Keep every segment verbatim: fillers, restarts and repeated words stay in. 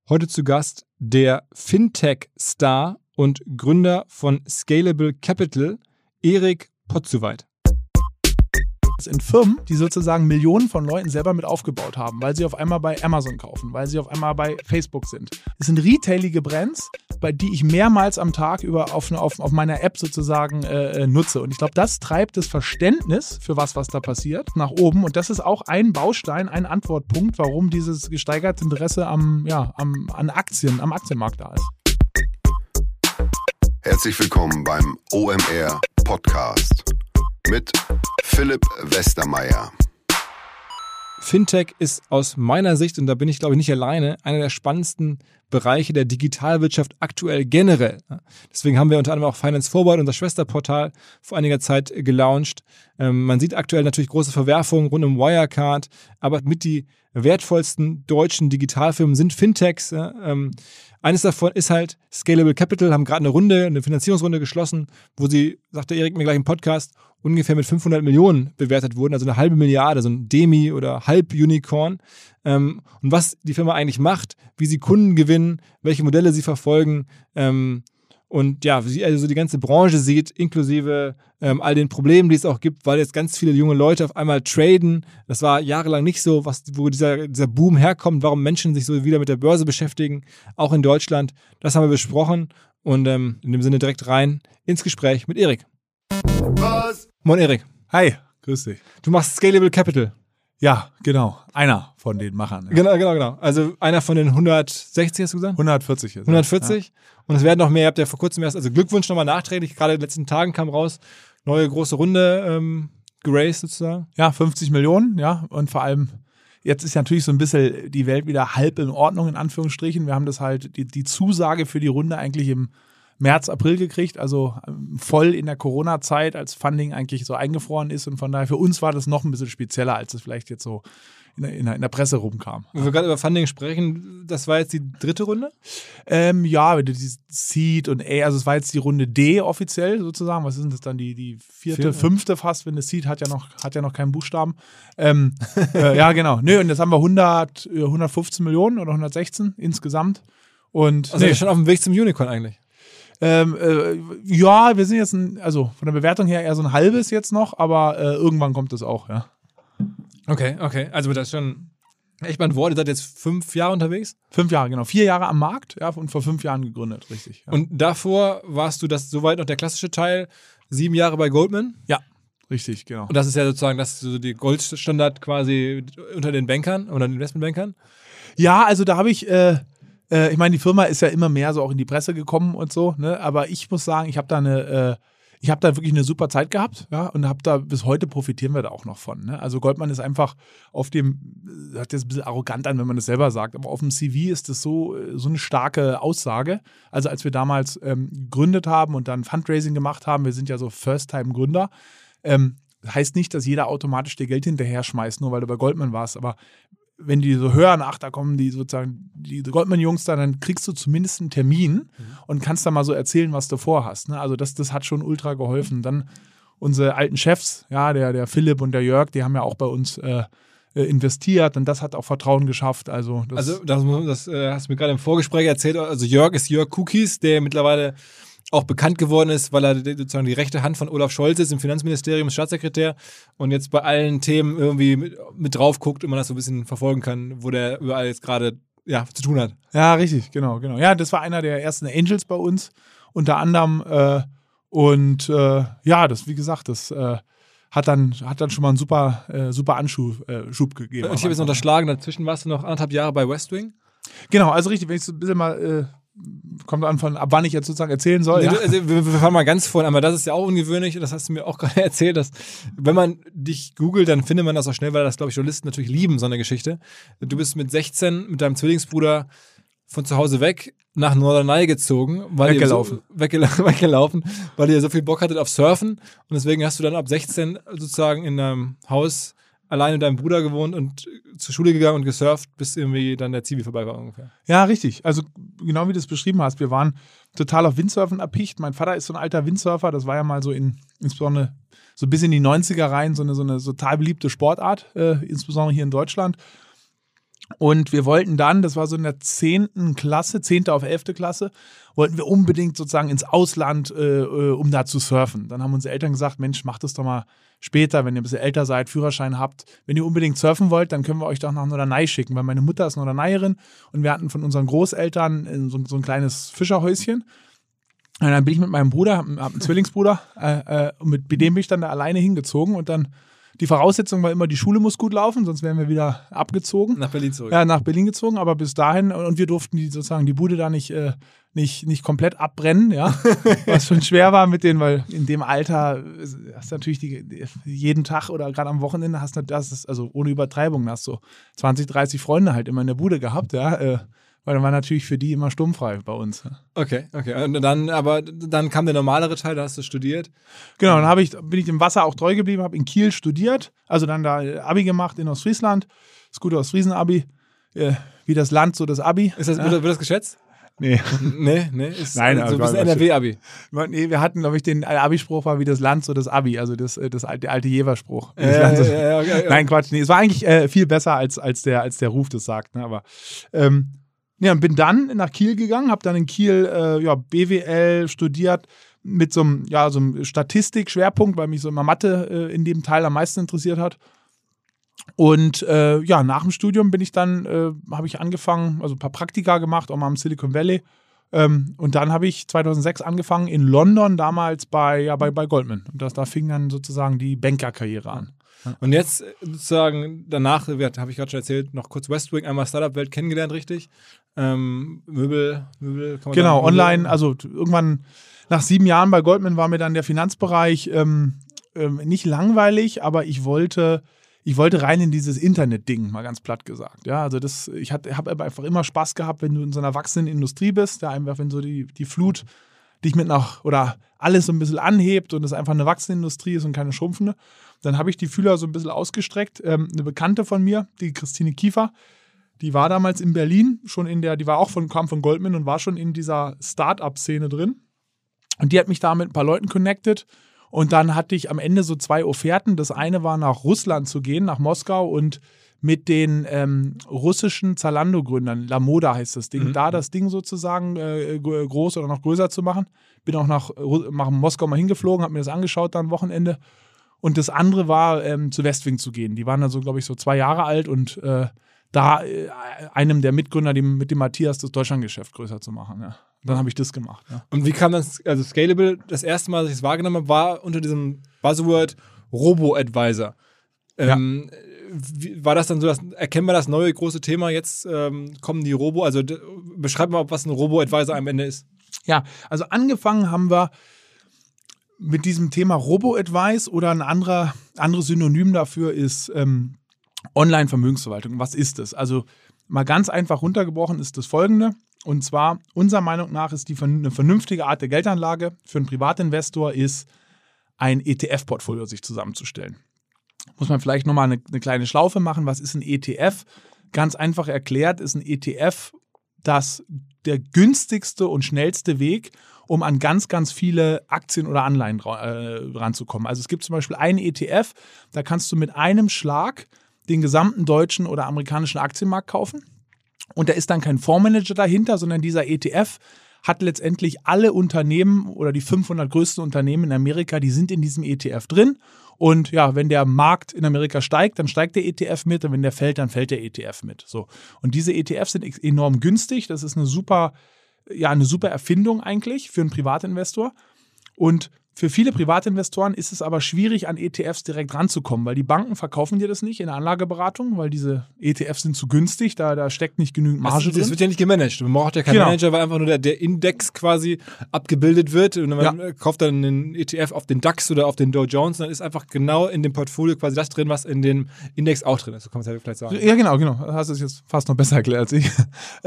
Heute zu Gast der Fintech-Star und Gründer von Scalable Capital, Erik Potzuweit. In Firmen, die sozusagen Millionen von Leuten selber mit aufgebaut haben, weil sie auf einmal bei Amazon kaufen, weil sie auf einmal bei Facebook sind. Es sind retailige Brands, bei die ich mehrmals am Tag über auf, auf, auf meiner App sozusagen äh, nutze. Und ich glaube, das treibt das Verständnis für was, was da passiert, nach oben. Und das ist auch ein Baustein, ein Antwortpunkt, warum dieses gesteigerte Interesse am, ja, am, an Aktien, am Aktienmarkt da ist. Herzlich willkommen beim O M R Podcast mit Philipp Westermeier. Fintech ist aus meiner Sicht, und da bin ich glaube ich nicht alleine, einer der spannendsten Bereiche der Digitalwirtschaft aktuell generell. Deswegen haben wir unter anderem auch Finance Forward, unser Schwesterportal, vor einiger Zeit gelauncht. Ähm, man sieht aktuell natürlich große Verwerfungen rund um Wirecard, aber mit die wertvollsten deutschen Digitalfirmen sind Fintechs. Ja, ähm, eines davon ist halt Scalable Capital, haben gerade eine Runde, eine Finanzierungsrunde geschlossen, wo sie, sagte Erik mir gleich im Podcast, ungefähr mit fünfhundert Millionen bewertet wurden, also eine halbe Milliarde, so ein Demi- oder Halb-Unicorn. Ähm, und was die Firma eigentlich macht, wie sie Kunden gewinnen, welche Modelle sie verfolgen ähm, und ja, wie sie also die ganze Branche sieht, inklusive ähm, all den Problemen, die es auch gibt, weil jetzt ganz viele junge Leute auf einmal traden. Das war jahrelang nicht so, was, wo dieser, dieser Boom herkommt, warum Menschen sich so wieder mit der Börse beschäftigen, auch in Deutschland. Das haben wir besprochen und ähm, in dem Sinne direkt rein ins Gespräch mit Erik. Was? Moin Erik. Hi, grüß dich. Du machst Scalable Capital. Ja, genau. Einer von den Machern. Ja. Genau, genau, genau. Also einer von den hundertsechzig, hast du gesagt? hundertvierzig jetzt. hundertvierzig. Ja. Und es werden noch mehr. Ihr habt ja vor kurzem erst, also Glückwunsch nochmal nachträglich, gerade in den letzten Tagen kam raus, neue große Runde ähm, geraced sozusagen. Ja, fünfzig Millionen, ja. Und vor allem, jetzt ist natürlich so ein bisschen die Welt wieder halb in Ordnung, in Anführungsstrichen. Wir haben das halt, die, die Zusage für die Runde eigentlich im März, April gekriegt, also voll in der Corona-Zeit, als Funding eigentlich so eingefroren ist. Und von daher, für uns war das noch ein bisschen spezieller, als es vielleicht jetzt so in der, in der, in der Presse rumkam. Wenn wir gerade über Funding sprechen, das war jetzt die dritte Runde? Ähm, ja, die Seed und A, also es war jetzt die Runde D offiziell sozusagen. Was ist denn das dann? Die, die vierte, Vier, fünfte fast, wenn das Seed hat ja noch, hat ja noch keinen Buchstaben. Ähm, äh, ja, genau. Nö, und jetzt haben wir hundert, hundertfünfzehn Millionen oder hundertsechzehn insgesamt. Und, also nee. schon auf dem Weg zum Unicorn eigentlich. Ähm, äh, ja, wir sind jetzt, ein, also von der Bewertung her eher so ein halbes jetzt noch, aber äh, irgendwann kommt es auch, ja. Okay, okay. Also das ist schon echt mal ein Wort. Ihr seid jetzt fünf Jahre unterwegs? Fünf Jahre, genau. Vier Jahre am Markt, ja, und vor fünf Jahren gegründet, richtig. Ja. Und davor warst du das soweit noch der klassische Teil, sieben Jahre bei Goldman? Ja, richtig, genau. Und das ist ja sozusagen das ist so die Goldstandard quasi unter den Bankern oder den Investmentbankern? Ja, also da habe ich äh, ich meine, die Firma ist ja immer mehr so auch in die Presse gekommen und so, ne? Aber ich muss sagen, ich habe da eine, äh, ich habe da wirklich eine super Zeit gehabt, ja, und habe da bis heute profitieren wir da auch noch von, ne? Also Goldman ist einfach auf dem, hört jetzt ein bisschen arrogant an, wenn man das selber sagt, aber auf dem C V ist das so, so eine starke Aussage. Also als wir damals ähm, gegründet haben und dann Fundraising gemacht haben, wir sind ja so First-Time-Gründer, ähm, heißt nicht, dass jeder automatisch dir Geld hinterher schmeißt, nur weil du bei Goldman warst, aber wenn die so hören, ach, da kommen die sozusagen, die Goldman-Jungs da, dann kriegst du zumindest einen Termin mhm. und kannst da mal so erzählen, was du vorhast. Ne? Also das, das hat schon ultra geholfen. Dann unsere alten Chefs, ja, der, der Philipp und der Jörg, die haben ja auch bei uns äh, investiert und das hat auch Vertrauen geschafft. Also das, also das, das äh, hast du mir gerade im Vorgespräch erzählt. Also Jörg ist Jörg Cookies, der mittlerweile auch bekannt geworden ist, weil er sozusagen die rechte Hand von Olaf Scholz ist im Finanzministerium, Staatssekretär und jetzt bei allen Themen irgendwie mit, mit drauf guckt und man das so ein bisschen verfolgen kann, wo der überall jetzt gerade ja, zu tun hat. Ja, richtig, genau, genau. Ja, das war einer der ersten Angels bei uns, unter anderem äh, und äh, ja, das, wie gesagt, das äh, hat dann, hat dann schon mal einen super, äh, super Anschub äh, Schub gegeben. Und ich habe jetzt unterschlagen, dazwischen warst du noch anderthalb Jahre bei Westwing. Genau, also richtig, wenn ich so ein bisschen mal äh, kommt an von, ab wann ich jetzt sozusagen erzählen soll. Nee, ja? also, wir, wir fangen mal ganz vorne an, aber das ist ja auch ungewöhnlich, das hast du mir auch gerade erzählt, dass wenn man dich googelt, dann findet man das auch schnell, weil das, glaube ich, Journalisten natürlich lieben, so eine Geschichte. Du bist mit sechzehn mit deinem Zwillingsbruder von zu Hause weg nach Norderney gezogen. Weil weggelaufen. Ihr so, weggela- weggelaufen, weil ihr so viel Bock hattet auf Surfen und deswegen hast du dann ab sechzehn sozusagen in deinem Haus alleine mit deinem Bruder gewohnt und zur Schule gegangen und gesurft, bis irgendwie dann der Zivi vorbei war ungefähr. Ja, richtig. Also genau wie du es beschrieben hast. Wir waren total auf Windsurfen erpicht. Mein Vater ist so ein alter Windsurfer. Das war ja mal so in, insbesondere so bis in die neunziger rein, so eine, so eine total beliebte Sportart, äh, insbesondere hier in Deutschland. Und wir wollten dann, das war so in der zehnten Klasse, zehnte auf elfte Klasse, wollten wir unbedingt sozusagen ins Ausland, äh, um da zu surfen. Dann haben unsere Eltern gesagt, Mensch, macht das doch mal später, wenn ihr ein bisschen älter seid, Führerschein habt. Wenn ihr unbedingt surfen wollt, dann können wir euch doch nach Norderney schicken, weil meine Mutter ist Norderneyerin und wir hatten von unseren Großeltern so, so ein kleines Fischerhäuschen. Und dann bin ich mit meinem Bruder, hab einen Zwillingsbruder, äh, äh, und mit dem bin ich dann da alleine hingezogen und dann die Voraussetzung war immer, die Schule muss gut laufen, sonst wären wir wieder abgezogen. Nach Berlin zurück. Ja, nach Berlin gezogen, aber bis dahin, und wir durften die sozusagen die Bude da nicht, äh, nicht, nicht komplett abbrennen, ja. Was schon schwer war mit denen, weil in dem Alter hast du natürlich die, die, jeden Tag oder gerade am Wochenende hast du das, ist, also ohne Übertreibung, hast du so zwanzig, dreißig Freunde halt immer in der Bude gehabt, ja. Äh, Weil dann war natürlich für die immer sturmfrei bei uns. Okay, okay. Und dann, aber dann kam der normalere Teil, da hast du studiert. Genau, dann hab ich, bin ich dem Wasser auch treu geblieben, habe in Kiel studiert, also dann da Abi gemacht in Ostfriesland, das gute Ostfriesen-Abi, äh, wie das Land, so das Abi. Ist das, ja. wird, das wird das geschätzt? Nee. Nee, nee. Ist, Nein, so also ein bisschen N R W-Abi. Nee, wir hatten, glaube ich, den Abi-Spruch war wie das Land, so das Abi, also das, das alte, der alte Jever-Spruch. Äh, ja, ja, ja, ja. Nein, Quatsch, nee, es war eigentlich äh, viel besser, als, als, der, als der Ruf das sagt, ne? Aber ähm, ja, und bin dann nach Kiel gegangen, habe dann in Kiel äh, ja, B W L studiert mit so einem, ja, so einem Statistik-Schwerpunkt, weil mich so immer Mathe äh, in dem Teil am meisten interessiert hat. Und äh, ja, nach dem Studium bin ich dann, äh, habe ich angefangen, also ein paar Praktika gemacht, auch mal im Silicon Valley. Ähm, und dann habe ich zweitausendsechs angefangen in London, damals bei, ja, bei, bei Goldman. Und das, da fing dann sozusagen die Bankerkarriere an. Und jetzt sozusagen danach, habe ich gerade schon erzählt, noch kurz Westwing, einmal Startup-Welt kennengelernt, richtig? Ähm, Möbel, Möbel, kann man Genau, sagen, online, Möbel. also irgendwann nach sieben Jahren bei Goldman war mir dann der Finanzbereich ähm, ähm, nicht langweilig, aber ich wollte, ich wollte rein in dieses Internet-Ding, mal ganz platt gesagt. Ja, also das, ich habe einfach immer Spaß gehabt, wenn du in so einer wachsenden Industrie bist, ja, einfach wenn so die, die Flut dich mit nach, oder alles so ein bisschen anhebt und es einfach eine wachsende Industrie ist und keine schrumpfende. Dann habe ich die Fühler so ein bisschen ausgestreckt. Ähm, eine Bekannte von mir, die Christine Kiefer, die war damals in Berlin, schon in der, die war auch von, kam von Goldman und war schon in dieser Start-up-Szene drin. Und die hat mich da mit ein paar Leuten connected. Und dann hatte ich am Ende so zwei Offerten. Das eine war, nach Russland zu gehen, nach Moskau und mit den ähm, russischen Zalando-Gründern, Lamoda heißt das Ding, mhm. da das Ding sozusagen äh, groß oder noch größer zu machen. Bin auch nach, nach Moskau mal hingeflogen, habe mir das angeschaut dann am Wochenende. Und das andere war, ähm, zu Westwing zu gehen. Die waren dann so, glaube ich, so zwei Jahre alt und äh, da äh, einem der Mitgründer, dem, mit dem Matthias, das Deutschlandgeschäft größer zu machen. Ja. Dann habe ich das gemacht. Ja. Und wie kam das, also Scalable, das erste Mal, dass ich es wahrgenommen habe, war unter diesem Buzzword Robo-Advisor. Ähm, ja. Wie, war das dann so, das, erkennen wir das neue große Thema, jetzt ähm, kommen die Robo, also d- beschreib mal, was ein Robo-Advisor am Ende ist. Ja, also angefangen haben wir mit diesem Thema Robo-Advice oder ein anderer, anderes Synonym dafür ist ähm, Online-Vermögensverwaltung. Was ist das? Also mal ganz einfach runtergebrochen ist das Folgende. Und zwar, unserer Meinung nach ist die eine vernünftige Art der Geldanlage für einen Privatinvestor ist, ein E T F-Portfolio sich zusammenzustellen. Muss man vielleicht nochmal eine, eine kleine Schlaufe machen. Was ist ein E T F? Ganz einfach erklärt ist ein E T F das der günstigste und schnellste Weg, um an ganz, ganz viele Aktien oder Anleihen äh, ranzukommen. Also es gibt zum Beispiel einen E T F, da kannst du mit einem Schlag den gesamten deutschen oder amerikanischen Aktienmarkt kaufen. Und da ist dann kein Fondsmanager dahinter, sondern dieser E T F hat letztendlich alle Unternehmen oder die fünfhundert größten Unternehmen in Amerika, die sind in diesem E T F drin. Und ja, wenn der Markt in Amerika steigt, dann steigt der E T F mit. Und wenn der fällt, dann fällt der E T F mit. So. Und diese E T Fs sind enorm günstig. Das ist eine super, ja, eine super Erfindung eigentlich für einen Privatinvestor. Und für viele Privatinvestoren ist es aber schwierig, an E T Fs direkt ranzukommen, weil die Banken verkaufen dir das nicht in der Anlageberatung, weil diese E T Fs sind zu günstig, da, da steckt nicht genügend Marge das, drin. Das wird ja nicht gemanagt. Man braucht ja keinen genau. Manager, weil einfach nur der, der Index quasi abgebildet wird. Und man ja. kauft dann einen E T F auf den DAX oder auf den Dow Jones, und dann ist einfach genau in dem Portfolio quasi das drin, was in dem Index auch drin ist. So kann man es ja vielleicht sagen. Ja, genau, genau. Du hast es jetzt fast noch besser erklärt als ich.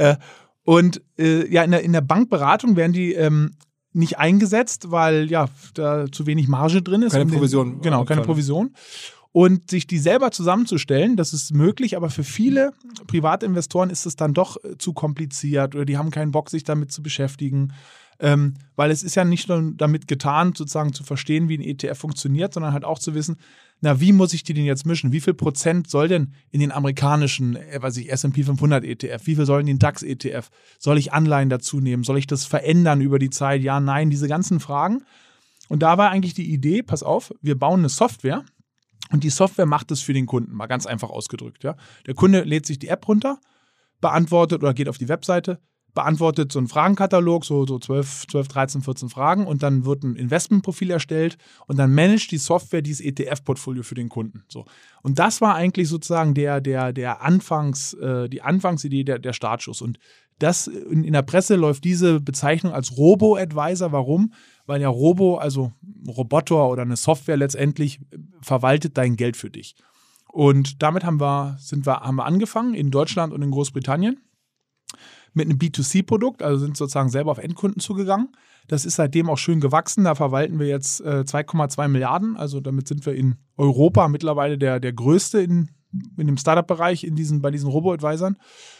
Und äh, ja, in der, in der Bankberatung werden die ähm, nicht eingesetzt, weil ja da zu wenig Marge drin ist. Keine um den, Provision. Genau, keine Provision. Und sich die selber zusammenzustellen, das ist möglich, aber für viele Privatinvestoren ist es dann doch zu kompliziert oder die haben keinen Bock, sich damit zu beschäftigen. Ähm, weil es ist ja nicht nur damit getan, sozusagen zu verstehen, wie ein E T F funktioniert, sondern halt auch zu wissen, na, wie muss ich die denn jetzt mischen? Wie viel Prozent soll denn in den amerikanischen, äh, weiß ich, S und P fünfhundert E T F, wie viel soll in den DAX E T F? Soll ich Anleihen dazu nehmen? Soll ich das verändern über die Zeit? Ja, nein, diese ganzen Fragen. Und da war eigentlich die Idee, pass auf, wir bauen eine Software und die Software macht es für den Kunden, mal ganz einfach ausgedrückt. Ja? Der Kunde lädt sich die App runter, beantwortet oder geht auf die Webseite, beantwortet so einen Fragenkatalog, so, so zwölf, zwölf, dreizehn, vierzehn Fragen und dann wird ein Investmentprofil erstellt und dann managt die Software dieses E T F-Portfolio für den Kunden. So. Und das war eigentlich sozusagen der, der, der Anfangs, äh, die Anfangsidee, der, der Startschuss. Und das in, in der Presse läuft diese Bezeichnung als Robo-Advisor. Warum? Weil ja Robo, also ein Roboter oder eine Software letztendlich, verwaltet dein Geld für dich. Und damit haben wir, sind wir, haben wir angefangen in Deutschland und in Großbritannien mit einem B zwei C Produkt, also sind sozusagen selber auf Endkunden zugegangen. Das ist seitdem auch schön gewachsen. Da verwalten wir jetzt äh, zwei Komma zwei Milliarden. Also damit sind wir in Europa mittlerweile der, der größte in, in dem Startup-Bereich in diesen, bei diesen Robo-Advisern.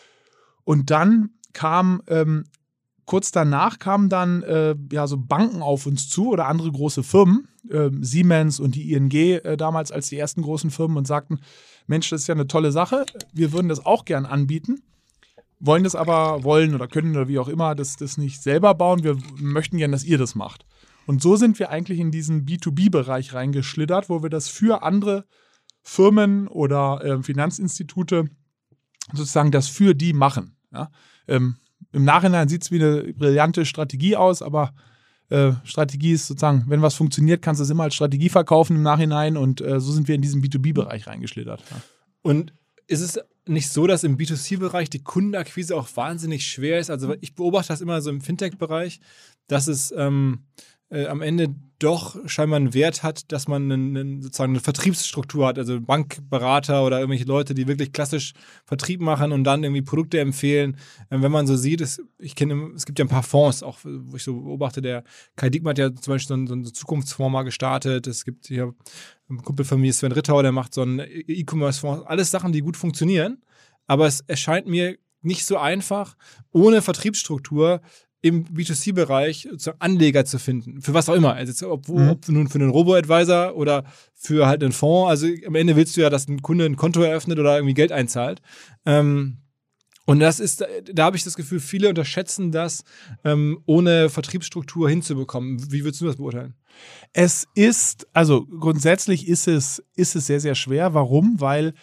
Und dann kam, ähm, kurz danach kamen dann äh, ja, so Banken auf uns zu oder andere große Firmen, äh, Siemens und die I N G äh, damals als die ersten großen Firmen und sagten, Mensch, das ist ja eine tolle Sache. Wir würden das auch gern anbieten. Wollen das aber, wollen oder können oder wie auch immer, das, das nicht selber bauen. Wir möchten gerne, dass ihr das macht. Und so sind wir eigentlich in diesen B zwei B-Bereich reingeschlittert, wo wir das für andere Firmen oder äh, Finanzinstitute sozusagen das für die machen. Ja? Ähm, im Nachhinein sieht es wie eine brillante Strategie aus, aber äh, Strategie ist sozusagen, wenn was funktioniert, kannst du es immer als Strategie verkaufen im Nachhinein und äh, so sind wir in diesen B zwei B-Bereich reingeschlittert. Ja. Und ist es nicht so, dass im B zwei C-Bereich die Kundenakquise auch wahnsinnig schwer ist? Also ich beobachte das immer so im Fintech-Bereich, dass es ähm, äh, am Ende doch scheinbar einen Wert hat, dass man einen, einen, sozusagen eine Vertriebsstruktur hat, also Bankberater oder irgendwelche Leute, die wirklich klassisch Vertrieb machen und dann irgendwie Produkte empfehlen. Ähm, wenn man so sieht, es, ich kenne, es gibt ja ein paar Fonds, auch wo ich so beobachte, der Kai Diekmann hat ja zum Beispiel so einen, so einen Zukunftsfonds mal gestartet. Es gibt hier ein Kumpel von mir, Sven Rittau, der macht so einen E-Commerce-Fonds. Alles Sachen, die gut funktionieren, aber es erscheint mir nicht so einfach, ohne Vertriebsstruktur im B zwei C-Bereich Anleger zu finden. Für was auch immer. Also ob, mhm. ob nun für einen Robo-Advisor oder für halt einen Fonds. Also am Ende willst du ja, dass ein Kunde ein Konto eröffnet oder irgendwie Geld einzahlt. Ähm, und das ist, da habe ich das Gefühl, viele unterschätzen das, ähm, ohne Vertriebsstruktur hinzubekommen. Wie würdest du das beurteilen? Es ist, also grundsätzlich ist es, ist es sehr, sehr schwer. Warum? Weil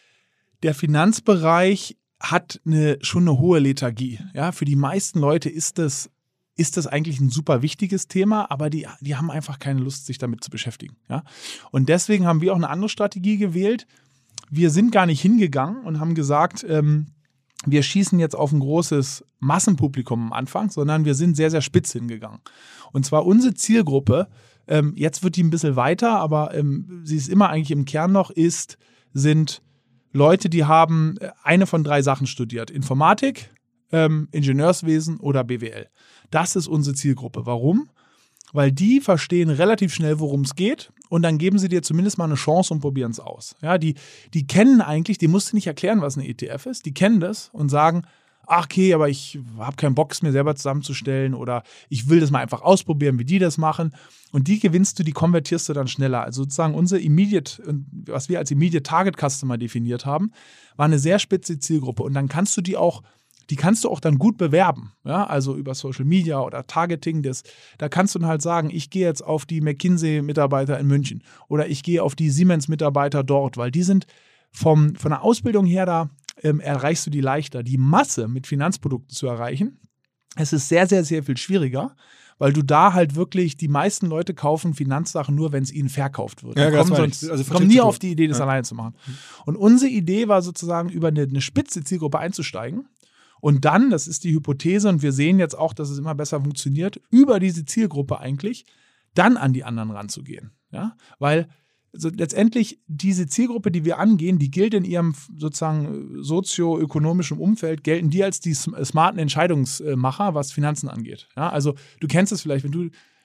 der Finanzbereich hat eine, schon eine hohe Lethargie. Ja, für die meisten Leute ist das, ist das eigentlich ein super wichtiges Thema, aber die, die haben einfach keine Lust, sich damit zu beschäftigen. Ja? Und deswegen haben wir auch eine andere Strategie gewählt. Wir sind gar nicht hingegangen und haben gesagt, ähm, wir schießen jetzt auf ein großes Massenpublikum am Anfang, sondern wir sind sehr, sehr spitz hingegangen. Und zwar unsere Zielgruppe, ähm, jetzt wird die ein bisschen weiter, aber ähm, sie ist immer eigentlich im Kern noch, ist, sind Leute, die haben eine von drei Sachen studiert. Informatik, ähm, Ingenieurswesen oder B W L. Das ist unsere Zielgruppe. Warum? Weil die verstehen relativ schnell, worum es geht und dann geben sie dir zumindest mal eine Chance und probieren es aus. Ja, die, die kennen eigentlich, die musst du nicht erklären, was eine E T F ist. Die kennen das und sagen, ach okay, aber ich habe keinen Bock, es mir selber zusammenzustellen oder ich will das mal einfach ausprobieren, wie die das machen. Und die gewinnst du, die konvertierst du dann schneller. Also sozusagen unsere Immediate, was wir als Immediate Target Customer definiert haben, war eine sehr spitze Zielgruppe. Und dann kannst du die auch, die kannst du auch dann gut bewerben. Ja, also über Social Media oder Targeting. Das, da kannst du dann halt sagen, ich gehe jetzt auf die McKinsey-Mitarbeiter in München oder ich gehe auf die Siemens-Mitarbeiter dort, weil die sind vom, von der Ausbildung her da, Ähm, erreichst du die leichter. Die Masse mit Finanzprodukten zu erreichen, es ist sehr, sehr, sehr viel schwieriger, weil du da halt wirklich, die meisten Leute kaufen Finanzsachen nur, wenn es ihnen verkauft wird. Ja, die kommen, sonst, also kommen nie auf die Idee, das ja. alleine zu machen. Und unsere Idee war sozusagen, über eine, eine spitze Zielgruppe einzusteigen und dann, das ist die Hypothese und wir sehen jetzt auch, dass es immer besser funktioniert, über diese Zielgruppe eigentlich dann an die anderen ranzugehen. Ja? Weil also letztendlich diese Zielgruppe, die wir angehen, die gilt in ihrem sozusagen sozioökonomischen Umfeld, gelten die als die smarten Entscheidungsmacher, was Finanzen angeht. Ja, also du kennst es vielleicht, wenn du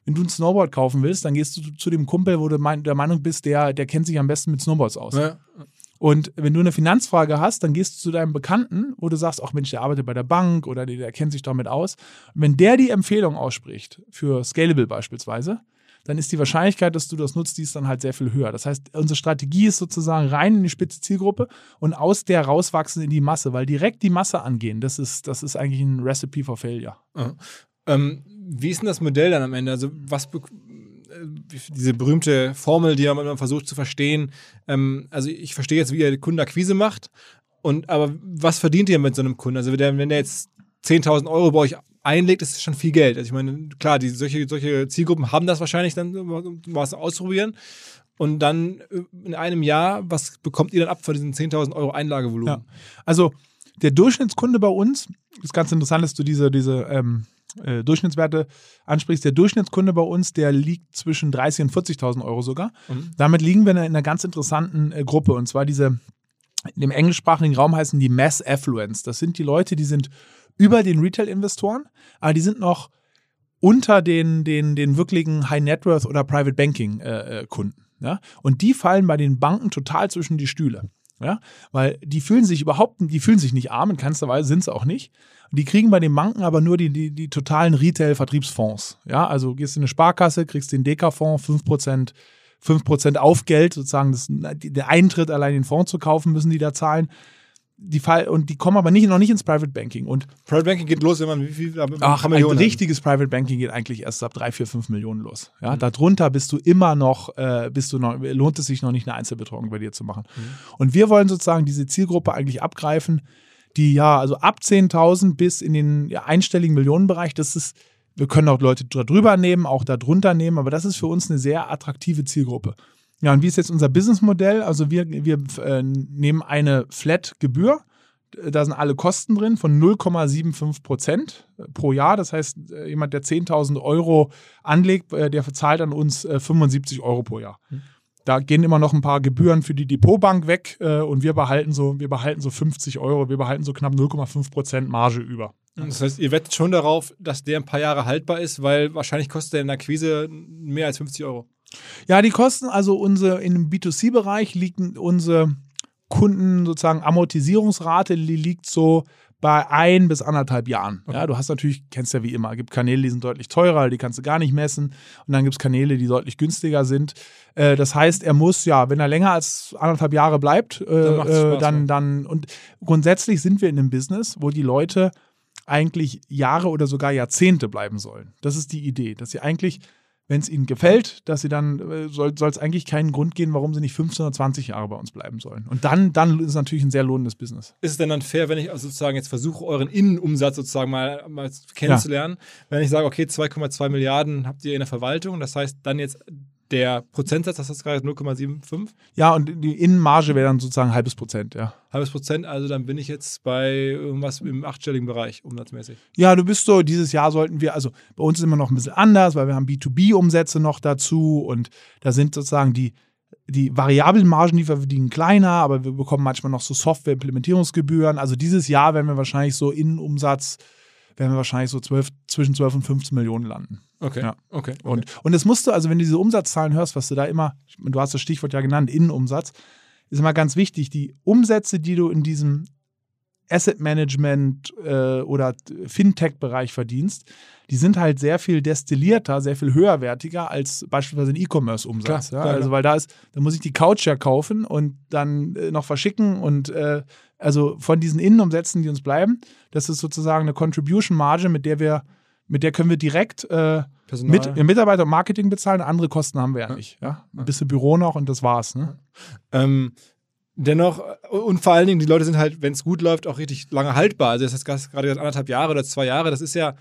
wenn du ein Snowboard kaufen willst, dann gehst du zu dem Kumpel, wo du mein, der Meinung bist, der, der kennt sich am besten mit Snowboards aus. Ja. Und wenn du eine Finanzfrage hast, dann gehst du zu deinem Bekannten, wo du sagst, ach Mensch, der arbeitet bei der Bank oder der, der kennt sich damit aus. Und wenn der die Empfehlung ausspricht, für Scalable beispielsweise, dann ist die Wahrscheinlichkeit, dass du das nutzt, die ist dann halt sehr viel höher. Das heißt, unsere Strategie ist sozusagen rein in die spitze Zielgruppe und aus der rauswachsen in die Masse, weil direkt die Masse angehen, das ist, das ist eigentlich ein Recipe for Failure. Ja. Ähm, wie ist denn das Modell dann am Ende? Also was be- diese berühmte Formel, die man versucht zu verstehen. Ähm, also ich verstehe jetzt, wie ihr Kundenakquise macht. Und aber was verdient ihr mit so einem Kunden? Also wenn der, wenn der jetzt zehntausend Euro bei euch einlegt, ist das schon viel Geld. Also ich meine, klar, die, solche, solche Zielgruppen haben das wahrscheinlich dann, um was auszuprobieren. Und dann in einem Jahr, was bekommt ihr dann ab von diesen zehntausend Euro Einlagevolumen? Ja. Also der Durchschnittskunde bei uns, ist ganz interessant, dass du diese, diese ähm, äh, Durchschnittswerte ansprichst. Der Durchschnittskunde bei uns, der liegt zwischen dreißigtausend und vierzigtausend Euro sogar. Mhm. Damit liegen wir in einer ganz interessanten äh, Gruppe. Und zwar diese, in dem englischsprachigen Raum heißen die Mass Affluents. Das sind die Leute, die sind über den Retail-Investoren, aber die sind noch unter den, den, den wirklichen High-Net-Worth- oder Private-Banking-Kunden. Äh, ja? Und die fallen bei den Banken total zwischen die Stühle. Ja? Weil die fühlen sich überhaupt, die fühlen sich nicht arm, in keinster Weise sind es auch nicht. Die kriegen bei den Banken aber nur die, die, die totalen Retail-Vertriebsfonds. Ja? Also gehst in eine Sparkasse, kriegst den Deka-Fonds, fünf Prozent fünf Prozent Aufgeld, sozusagen das, der Eintritt, allein den Fonds zu kaufen, müssen die da zahlen. Die Fall, und die kommen aber nicht, noch nicht ins Private Banking. Und Private Banking geht los, wenn man wie viel? Ach, ein richtiges Private Banking geht eigentlich erst ab drei, vier, fünf Millionen los. Ja, mhm. Darunter bist du immer noch, äh, bist du noch, lohnt es sich noch nicht, eine Einzelbetreuung bei dir zu machen. Mhm. Und wir wollen sozusagen diese Zielgruppe eigentlich abgreifen, die ja, also ab zehntausend bis in den ja, einstelligen Millionenbereich, das ist, wir können auch Leute drüber nehmen, auch da drunter nehmen, aber das ist für uns eine sehr attraktive Zielgruppe. Ja, und wie ist jetzt unser Businessmodell? Also wir, wir äh, nehmen eine Flat-Gebühr, da sind alle Kosten drin, von null Komma fünfundsiebzig Prozent pro Jahr. Das heißt, jemand, der zehntausend Euro anlegt, äh, der zahlt an uns äh, fünfundsiebzig Euro pro Jahr. Mhm. Da gehen immer noch ein paar Gebühren für die Depotbank weg äh, und wir behalten so, wir behalten so fünfzig Euro, wir behalten so knapp null Komma fünf Prozent Marge über. Das heißt, ihr wettet schon darauf, dass der ein paar Jahre haltbar ist, weil wahrscheinlich kostet der in der Akquise mehr als fünfzig Euro. Ja, die Kosten, also unsere, in dem B zwei C-Bereich liegen unsere Kunden sozusagen Amortisierungsrate, die liegt so bei ein bis anderthalb Jahren. Ja, du hast natürlich, kennst ja wie immer, es gibt Kanäle, die sind deutlich teurer, die kannst du gar nicht messen. Und dann gibt es Kanäle, die deutlich günstiger sind. Äh, das heißt, er muss ja, wenn er länger als anderthalb Jahre bleibt, äh, dann, Spaß, dann, dann, und grundsätzlich sind wir in einem Business, wo die Leute eigentlich Jahre oder sogar Jahrzehnte bleiben sollen. Das ist die Idee, dass sie eigentlich, wenn es ihnen gefällt, dass sie dann, soll es eigentlich keinen Grund geben, warum sie nicht fünfzehn oder zwanzig Jahre bei uns bleiben sollen. Und dann, dann ist es natürlich ein sehr lohnendes Business. Ist es denn dann fair, wenn ich also sozusagen jetzt versuche, euren Innenumsatz sozusagen mal, mal kennenzulernen, ja. Wenn ich sage, okay, zwei Komma zwei Milliarden habt ihr in der Verwaltung, das heißt dann jetzt der Prozentsatz, das ist gerade null Komma fünfundsiebzig? Ja, und die Innenmarge wäre dann sozusagen ein halbes Prozent, ja. Halbes Prozent, also dann bin ich jetzt bei irgendwas im achtstelligen Bereich, umsatzmäßig. Ja, du bist so, dieses Jahr sollten wir, also bei uns ist immer noch ein bisschen anders, weil wir haben B zwei B-Umsätze noch dazu und da sind sozusagen die, die variablen Margen, die wir verdienen, kleiner, aber wir bekommen manchmal noch so Software-Implementierungsgebühren. Also dieses Jahr werden wir wahrscheinlich so Innenumsatz, werden wir wahrscheinlich so zwölf, zwischen zwölf und fünfzehn Millionen landen. Okay, ja. okay, okay. Und, und das musst du, also wenn du diese Umsatzzahlen hörst, was du da immer, du hast das Stichwort ja genannt, Innenumsatz, ist immer ganz wichtig, die Umsätze, die du in diesem Asset Management äh, oder Fintech-Bereich verdienst, die sind halt sehr viel destillierter, sehr viel höherwertiger als beispielsweise ein E-Commerce-Umsatz. Klar, ja? klar, Also klar. weil da ist, da muss ich die Couch ja kaufen und dann äh, noch verschicken und äh, also von diesen Innenumsätzen, die uns bleiben, das ist sozusagen eine Contribution-Marge, mit der wir, mit der können wir direkt äh, mit Mitarbeiter und Marketing bezahlen, andere Kosten haben wir ja nicht. Ja? Ein bisschen Büro noch und das war's. Ne? Ähm, dennoch, und vor allen Dingen, die Leute sind halt, wenn es gut läuft, auch richtig lange haltbar. Also das ist gerade gesagt, anderthalb Jahre oder zwei Jahre, das ist ja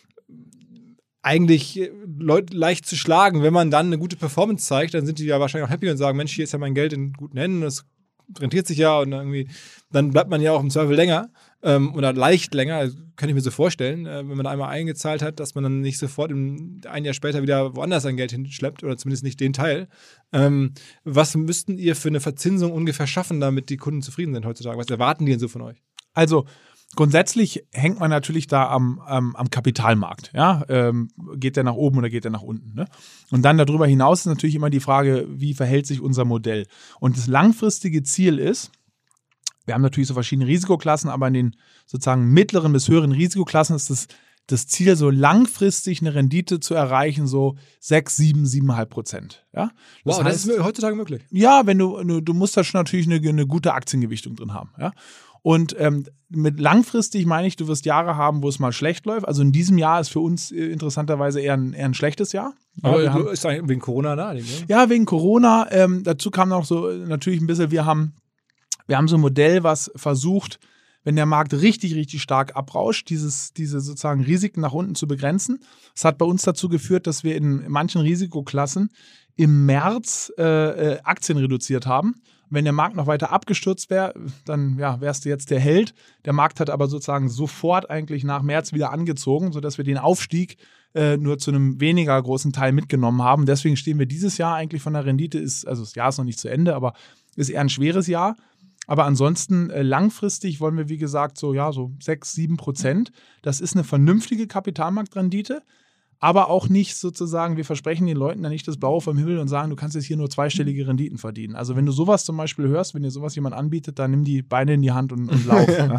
eigentlich Leute leicht zu schlagen. Wenn man dann eine gute Performance zeigt, dann sind die ja wahrscheinlich auch happy und sagen, Mensch, hier ist ja mein Geld in guten Händen, das rentiert sich ja und irgendwie, dann bleibt man ja auch im Zweifel länger ähm, oder leicht länger, kann ich mir so vorstellen, äh, wenn man einmal eingezahlt hat, dass man dann nicht sofort im, ein Jahr später wieder woanders sein Geld hinschleppt oder zumindest nicht den Teil. Ähm, was müssten ihr für eine Verzinsung ungefähr schaffen, damit die Kunden zufrieden sind heutzutage? Was erwarten die denn so von euch? Also, grundsätzlich hängt man natürlich da am, am, am Kapitalmarkt. Ja? Ähm, geht der nach oben oder geht der nach unten? Ne? Und dann darüber hinaus ist natürlich immer die Frage, wie verhält sich unser Modell? Und das langfristige Ziel ist, wir haben natürlich so verschiedene Risikoklassen, aber in den sozusagen mittleren bis höheren Risikoklassen ist das, das Ziel, so langfristig eine Rendite zu erreichen, so sechs, sieben, siebeneinhalb Prozent. Ja? Das wow, heißt, das ist heutzutage möglich. Ja, wenn du, du musst da schon natürlich eine, eine gute Aktiengewichtung drin haben. Ja? Und ähm, mit langfristig meine ich, du wirst Jahre haben, wo es mal schlecht läuft. Also in diesem Jahr ist für uns äh, interessanterweise eher ein, eher ein schlechtes Jahr. Aber ja, du haben, ist eigentlich wegen Corona naheliegend, ne? Ja, wegen Corona. Ähm, dazu kam noch so äh, natürlich ein bisschen, wir haben, wir haben so ein Modell, was versucht, wenn der Markt richtig, richtig stark abrauscht, dieses, diese sozusagen Risiken nach unten zu begrenzen. Das hat bei uns dazu geführt, dass wir in manchen Risikoklassen im März äh, äh, Aktien reduziert haben. Wenn der Markt noch weiter abgestürzt wäre, dann ja, wärst du jetzt der Held. Der Markt hat aber sozusagen sofort eigentlich nach März wieder angezogen, sodass wir den Aufstieg äh, nur zu einem weniger großen Teil mitgenommen haben. Deswegen stehen wir dieses Jahr eigentlich von der Rendite, ist, also das Jahr ist noch nicht zu Ende, aber ist eher ein schweres Jahr. Aber ansonsten äh, langfristig wollen wir, wie gesagt, so ja so sechs, sieben Prozent. Das ist eine vernünftige Kapitalmarktrendite, aber auch nicht sozusagen, wir versprechen den Leuten ja nicht das Blaue vom Himmel und sagen, du kannst jetzt hier nur zweistellige Renditen verdienen. Also wenn du sowas zum Beispiel hörst, wenn dir sowas jemand anbietet, dann nimm die Beine in die Hand und, und lauf. Ja.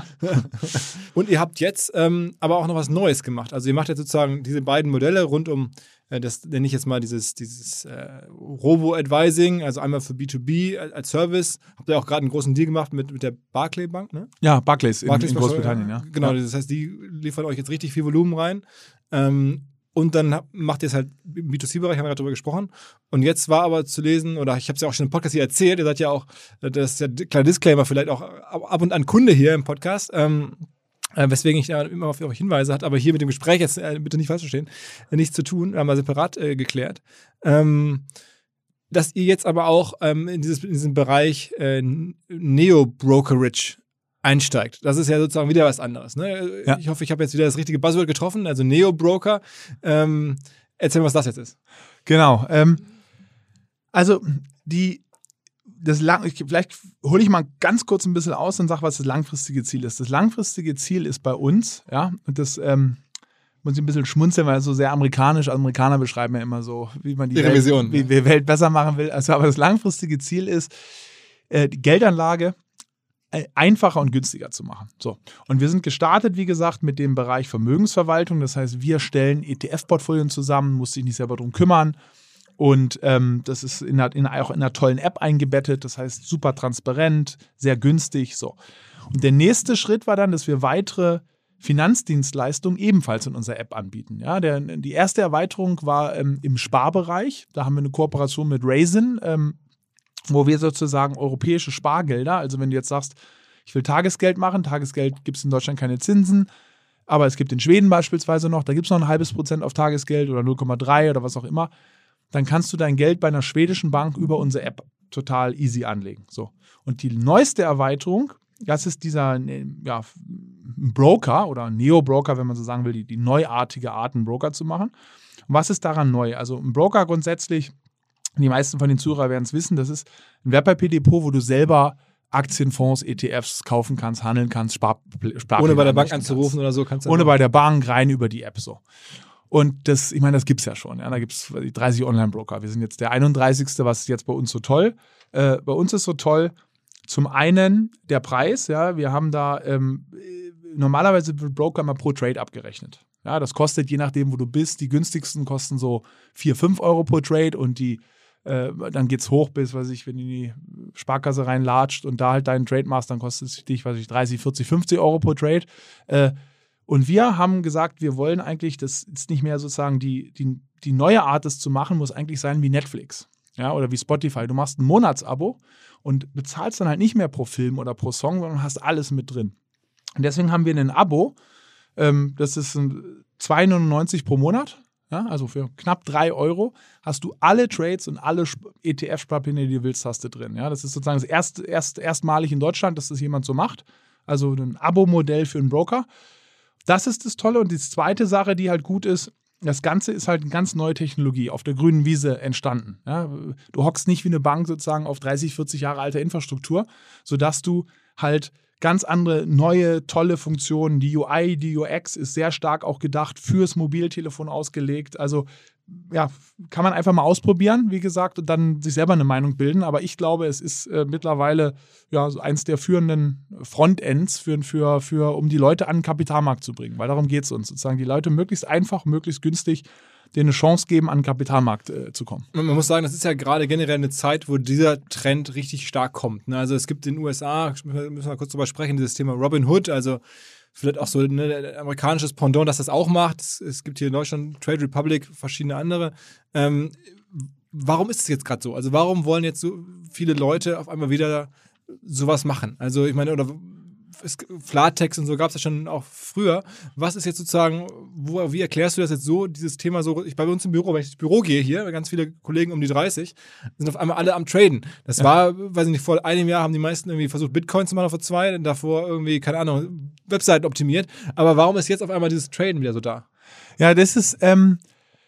Und ihr habt jetzt ähm, aber auch noch was Neues gemacht. Also ihr macht jetzt sozusagen diese beiden Modelle rund um, äh, das nenne ich jetzt mal dieses, dieses äh, Robo-Advising, also einmal für B zwei B als Service. Habt ihr auch gerade einen großen Deal gemacht mit, mit der Barclays Bank, ne? Ja, Barclays, Barclays in, in Großbritannien, ja. Genau, ja. Das heißt, die liefern euch jetzt richtig viel Volumen rein. Ähm, Und dann macht ihr es halt im B zwei C-Bereich, haben wir gerade drüber gesprochen. Und jetzt war aber zu lesen, oder ich habe es ja auch schon im Podcast hier erzählt, ihr seid ja auch, das ist ja ein kleiner Disclaimer, vielleicht auch ab und an Kunde hier im Podcast, ähm, äh, weswegen ich da immer auf euch Hinweise hat, aber hier mit dem Gespräch jetzt, äh, bitte nicht falsch verstehen, äh, nichts zu tun, haben wir separat äh, geklärt. Ähm, dass ihr jetzt aber auch ähm, in, dieses, in diesen Bereich äh, Neo-Brokerage einsteigt. Das ist ja sozusagen wieder was anderes. Ne? Ja. Ich hoffe, ich habe jetzt wieder das richtige Buzzword getroffen, also Neo-Broker. Ähm, erzähl mal, was das jetzt ist. Genau. Ähm, also die, das lang, ich, vielleicht hole ich mal ganz kurz ein bisschen aus und sage, was das langfristige Ziel ist. Das langfristige Ziel ist bei uns, ja, und das ähm, muss ich ein bisschen schmunzeln, weil es so sehr amerikanisch, Amerikaner beschreiben ja immer so, wie man die, die Welt, Revision, wie, ja. wie Welt besser machen will. Also, aber das langfristige Ziel ist, äh, die Geldanlage einfacher und günstiger zu machen. So. Und wir sind gestartet, wie gesagt, mit dem Bereich Vermögensverwaltung. Das heißt, wir stellen E T F-Portfolien zusammen, muss sich nicht selber drum kümmern. Und ähm, das ist in einer, in, auch in einer tollen App eingebettet. Das heißt, super transparent, sehr günstig. So. Und der nächste Schritt war dann, dass wir weitere Finanzdienstleistungen ebenfalls in unserer App anbieten. Ja, der, die erste Erweiterung war ähm, im Sparbereich. Da haben wir eine Kooperation mit Raisin, ähm, wo wir sozusagen europäische Spargelder, also wenn du jetzt sagst, ich will Tagesgeld machen, Tagesgeld gibt es in Deutschland keine Zinsen, aber es gibt in Schweden beispielsweise noch, da gibt es noch ein halbes Prozent auf Tagesgeld oder null Komma drei oder was auch immer, dann kannst du dein Geld bei einer schwedischen Bank über unsere App total easy anlegen. So. Und die neueste Erweiterung, das ist dieser ja, Broker oder Neo-Broker, wenn man so sagen will, die, die neuartige Art, einen Broker zu machen. Und was ist daran neu? Also ein Broker grundsätzlich, die meisten von den Zuhörern werden es wissen, das ist ein Wertpapierdepot, wo du selber Aktien, Fonds, E T Fs kaufen kannst, handeln kannst, Spar Sparpläne ohne bei der Bank anzurufen oder so kannst du. Ohne bei der Bank, rein über die App so. Und das, ich meine, das gibt es ja schon. Ja? Da gibt es dreißig Online-Broker. Wir sind jetzt der einunddreißigste, was ist jetzt bei uns so toll? Äh, bei uns ist so toll, zum einen der Preis. Ja, wir haben da, ähm, normalerweise wird Broker mal pro Trade abgerechnet. Ja, das kostet, je nachdem, wo du bist, die günstigsten kosten so vier, fünf Euro pro Trade und die dann geht es hoch bis, weiß ich, wenn du in die Sparkasse reinlatscht und da halt deinen Trade machst, dann kostet es dich, weiß ich, dreißig, vierzig, fünfzig Euro pro Trade. Und wir haben gesagt, wir wollen eigentlich, das ist nicht mehr sozusagen die, die, die neue Art, das zu machen, muss eigentlich sein wie Netflix, ja, oder wie Spotify. Du machst ein Monatsabo und bezahlst dann halt nicht mehr pro Film oder pro Song, sondern hast alles mit drin. Und deswegen haben wir ein Abo, ähm, das ist zwei neunundneunzig pro Monat. Ja, also für knapp drei Euro hast du alle Trades und alle E T F-Sparpläne, die du willst, hast du drin. Ja, das ist sozusagen das erst, erst, erstmalig in Deutschland, dass das jemand so macht. Also ein Abo-Modell für einen Broker. Das ist das Tolle. Und die zweite Sache, die halt gut ist, das Ganze ist halt eine ganz neue Technologie auf der grünen Wiese entstanden. Ja, du hockst nicht wie eine Bank sozusagen auf dreißig, vierzig Jahre alter Infrastruktur, sodass du halt ganz andere, neue, tolle Funktionen. Die U I, die U X ist sehr stark auch gedacht fürs Mobiltelefon ausgelegt. Also ja, kann man einfach mal ausprobieren, wie gesagt, und dann sich selber eine Meinung bilden. Aber ich glaube, es ist äh, mittlerweile ja, so eins der führenden Frontends, für, für, für, um die Leute an den Kapitalmarkt zu bringen. Weil darum geht es uns, sozusagen die Leute möglichst einfach, möglichst günstig denen eine Chance geben, an den Kapitalmarkt äh, zu kommen. Man muss sagen, das ist ja gerade generell eine Zeit, wo dieser Trend richtig stark kommt. Ne? Also es gibt in den U S A, müssen wir kurz drüber sprechen, dieses Thema Robinhood, also vielleicht auch so ein ne, amerikanisches Pendant, das das auch macht. Es, es gibt hier in Deutschland Trade Republic, verschiedene andere. Ähm, warum ist es jetzt gerade so? Also warum wollen jetzt so viele Leute auf einmal wieder sowas machen? Also ich meine, oder Flatex und so gab es ja schon auch früher. Was ist jetzt sozusagen, wo, wie erklärst du das jetzt so, dieses Thema so, ich bei uns im Büro, wenn ich ins Büro gehe hier, ganz viele Kollegen um die dreißig, sind auf einmal alle am Traden. Das ja. war, weiß ich nicht, vor einem Jahr haben die meisten irgendwie versucht, Bitcoin zu machen, vor zwei, dann davor irgendwie, keine Ahnung, Webseiten optimiert. Aber warum ist jetzt auf einmal dieses Traden wieder so da? Ja, das ist, ähm,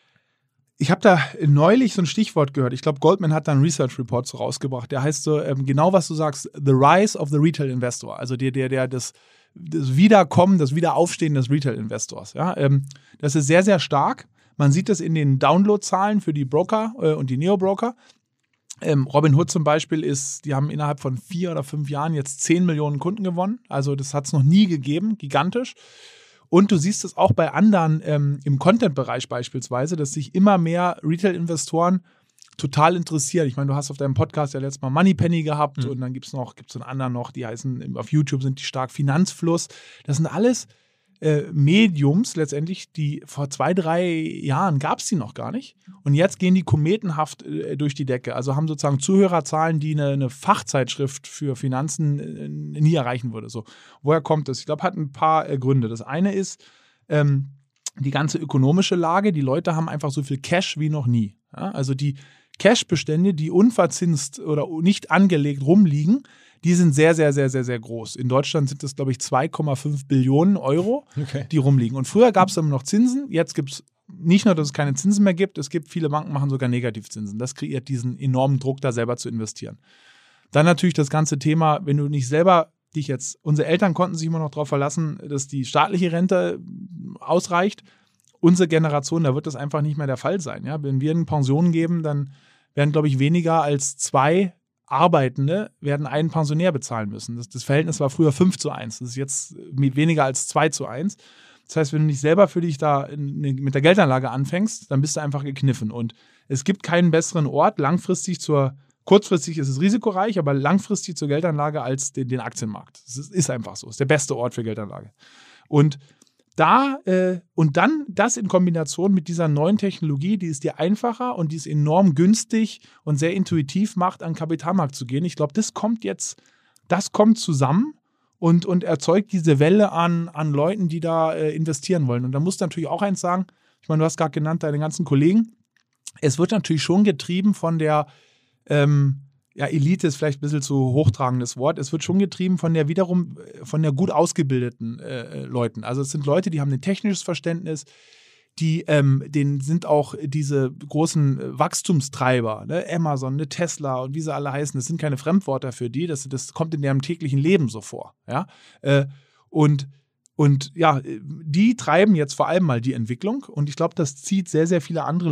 ich habe da neulich so ein Stichwort gehört. Ich glaube, Goldman hat da einen Research Report so rausgebracht. Der heißt so, ähm, genau was du sagst, The Rise of the Retail Investor. Also der, der, der, das, das Wiederkommen, das Wiederaufstehen des Retail Investors. Ja, ähm, das ist sehr, sehr stark. Man sieht das in den Download-Zahlen für die Broker äh, und die Neo-Broker. Ähm, Robinhood zum Beispiel ist, die haben innerhalb von vier oder fünf Jahren jetzt zehn Millionen Kunden gewonnen. Also das hat es noch nie gegeben, gigantisch. Und du siehst es auch bei anderen ähm, im Content-Bereich beispielsweise, dass sich immer mehr Retail-Investoren total interessieren. Ich meine, du hast auf deinem Podcast ja letztes Mal Moneypenny gehabt mhm. und dann gibt es noch, gibt es einen anderen noch, die heißen, auf YouTube sind die stark Finanzfluss. Das sind alles äh, Mediums letztendlich, die vor zwei, drei Jahren gab es die noch gar nicht. Und jetzt gehen die kometenhaft äh, durch die Decke. Also haben sozusagen Zuhörerzahlen, die eine, eine Fachzeitschrift für Finanzen äh, nie erreichen würde. So, woher kommt das? Ich glaube, hat ein paar äh, Gründe. Das eine ist ähm, die ganze ökonomische Lage. Die Leute haben einfach so viel Cash wie noch nie. Ja? Also die Cash-Bestände, die unverzinst oder nicht angelegt rumliegen, die sind sehr, sehr, sehr, sehr, sehr groß. In Deutschland sind das, glaube ich, zwei Komma fünf Billionen Euro, okay. die rumliegen. Und früher gab es immer noch Zinsen. Jetzt gibt es nicht nur, dass es keine Zinsen mehr gibt, es gibt, viele Banken machen sogar Negativzinsen. Das kreiert diesen enormen Druck, da selber zu investieren. Dann natürlich das ganze Thema, wenn du nicht selber dich jetzt, unsere Eltern konnten sich immer noch darauf verlassen, dass die staatliche Rente ausreicht. Unsere Generation, da wird das einfach nicht mehr der Fall sein. Ja? Wenn wir eine Pension geben, dann werden, glaube ich, weniger als zwei Arbeitende werden einen Pensionär bezahlen müssen. Das, das Verhältnis war früher fünf zu eins. Das ist jetzt weniger als zwei zu eins. Das heißt, wenn du nicht selber für dich da in, mit der Geldanlage anfängst, dann bist du einfach gekniffen. Und es gibt keinen besseren Ort langfristig zur, kurzfristig ist es risikoreich, aber langfristig zur Geldanlage als den, den Aktienmarkt. Das ist, ist einfach so. Das ist der beste Ort für Geldanlage. Und Da, äh, und dann das in Kombination mit dieser neuen Technologie, die es dir einfacher und die es enorm günstig und sehr intuitiv macht, an den Kapitalmarkt zu gehen. Ich glaube, das kommt jetzt, das kommt zusammen und, und erzeugt diese Welle an, an Leuten, die da äh, investieren wollen. Und da musst du natürlich auch eins sagen, ich meine, du hast gerade genannt, deine ganzen Kollegen, es wird natürlich schon getrieben von der ähm, ja, Elite ist vielleicht ein bisschen zu hochtragendes Wort. Es wird schon getrieben von der wiederum, von der gut ausgebildeten äh, Leuten. Also es sind Leute, die haben ein technisches Verständnis, die, ähm, denen sind auch diese großen Wachstumstreiber, ne? Amazon, ne? Tesla und wie sie alle heißen, das sind keine Fremdwörter für die, das, das kommt in deren täglichen Leben so vor. Ja? Äh, und Und ja, die treiben jetzt vor allem mal die Entwicklung und ich glaube, das zieht sehr, sehr viele andere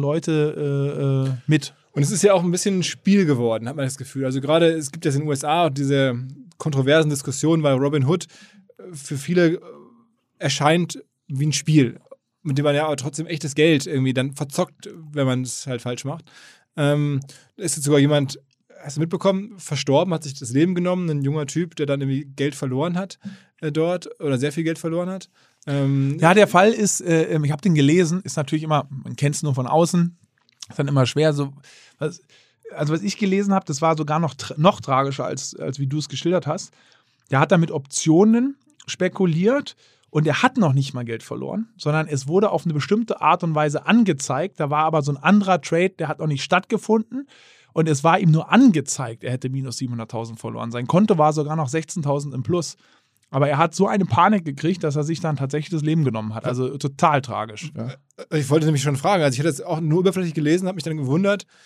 Leute äh, mit. Und es ist ja auch ein bisschen ein Spiel geworden, hat man das Gefühl. Also gerade, es gibt ja in den U S A diese kontroversen Diskussionen, weil Robinhood für viele erscheint wie ein Spiel, mit dem man ja aber trotzdem echtes Geld irgendwie dann verzockt, wenn man es halt falsch macht. Ähm, ist jetzt sogar jemand, hast du mitbekommen, verstorben, hat sich das Leben genommen, ein junger Typ, der dann irgendwie Geld verloren hat äh, dort oder sehr viel Geld verloren hat. Ähm, ja, der Fall ist, äh, ich habe den gelesen, ist natürlich immer, man kennt es nur von außen, ist dann immer schwer, so, was, also was ich gelesen habe, das war sogar noch, noch tragischer, als, als wie du es geschildert hast. Der hat da mit Optionen spekuliert und er hat noch nicht mal Geld verloren, sondern es wurde auf eine bestimmte Art und Weise angezeigt, da war aber so ein anderer Trade, der hat noch nicht stattgefunden. Und es war ihm nur angezeigt, er hätte minus siebenhunderttausend verloren. Sein Konto war sogar noch sechzehntausend im Plus. Aber er hat so eine Panik gekriegt, dass er sich dann tatsächlich das Leben genommen hat. Also total tragisch. Ja. Ich wollte nämlich schon fragen, also ich hatte das auch nur oberflächlich gelesen, habe mich dann gewundert,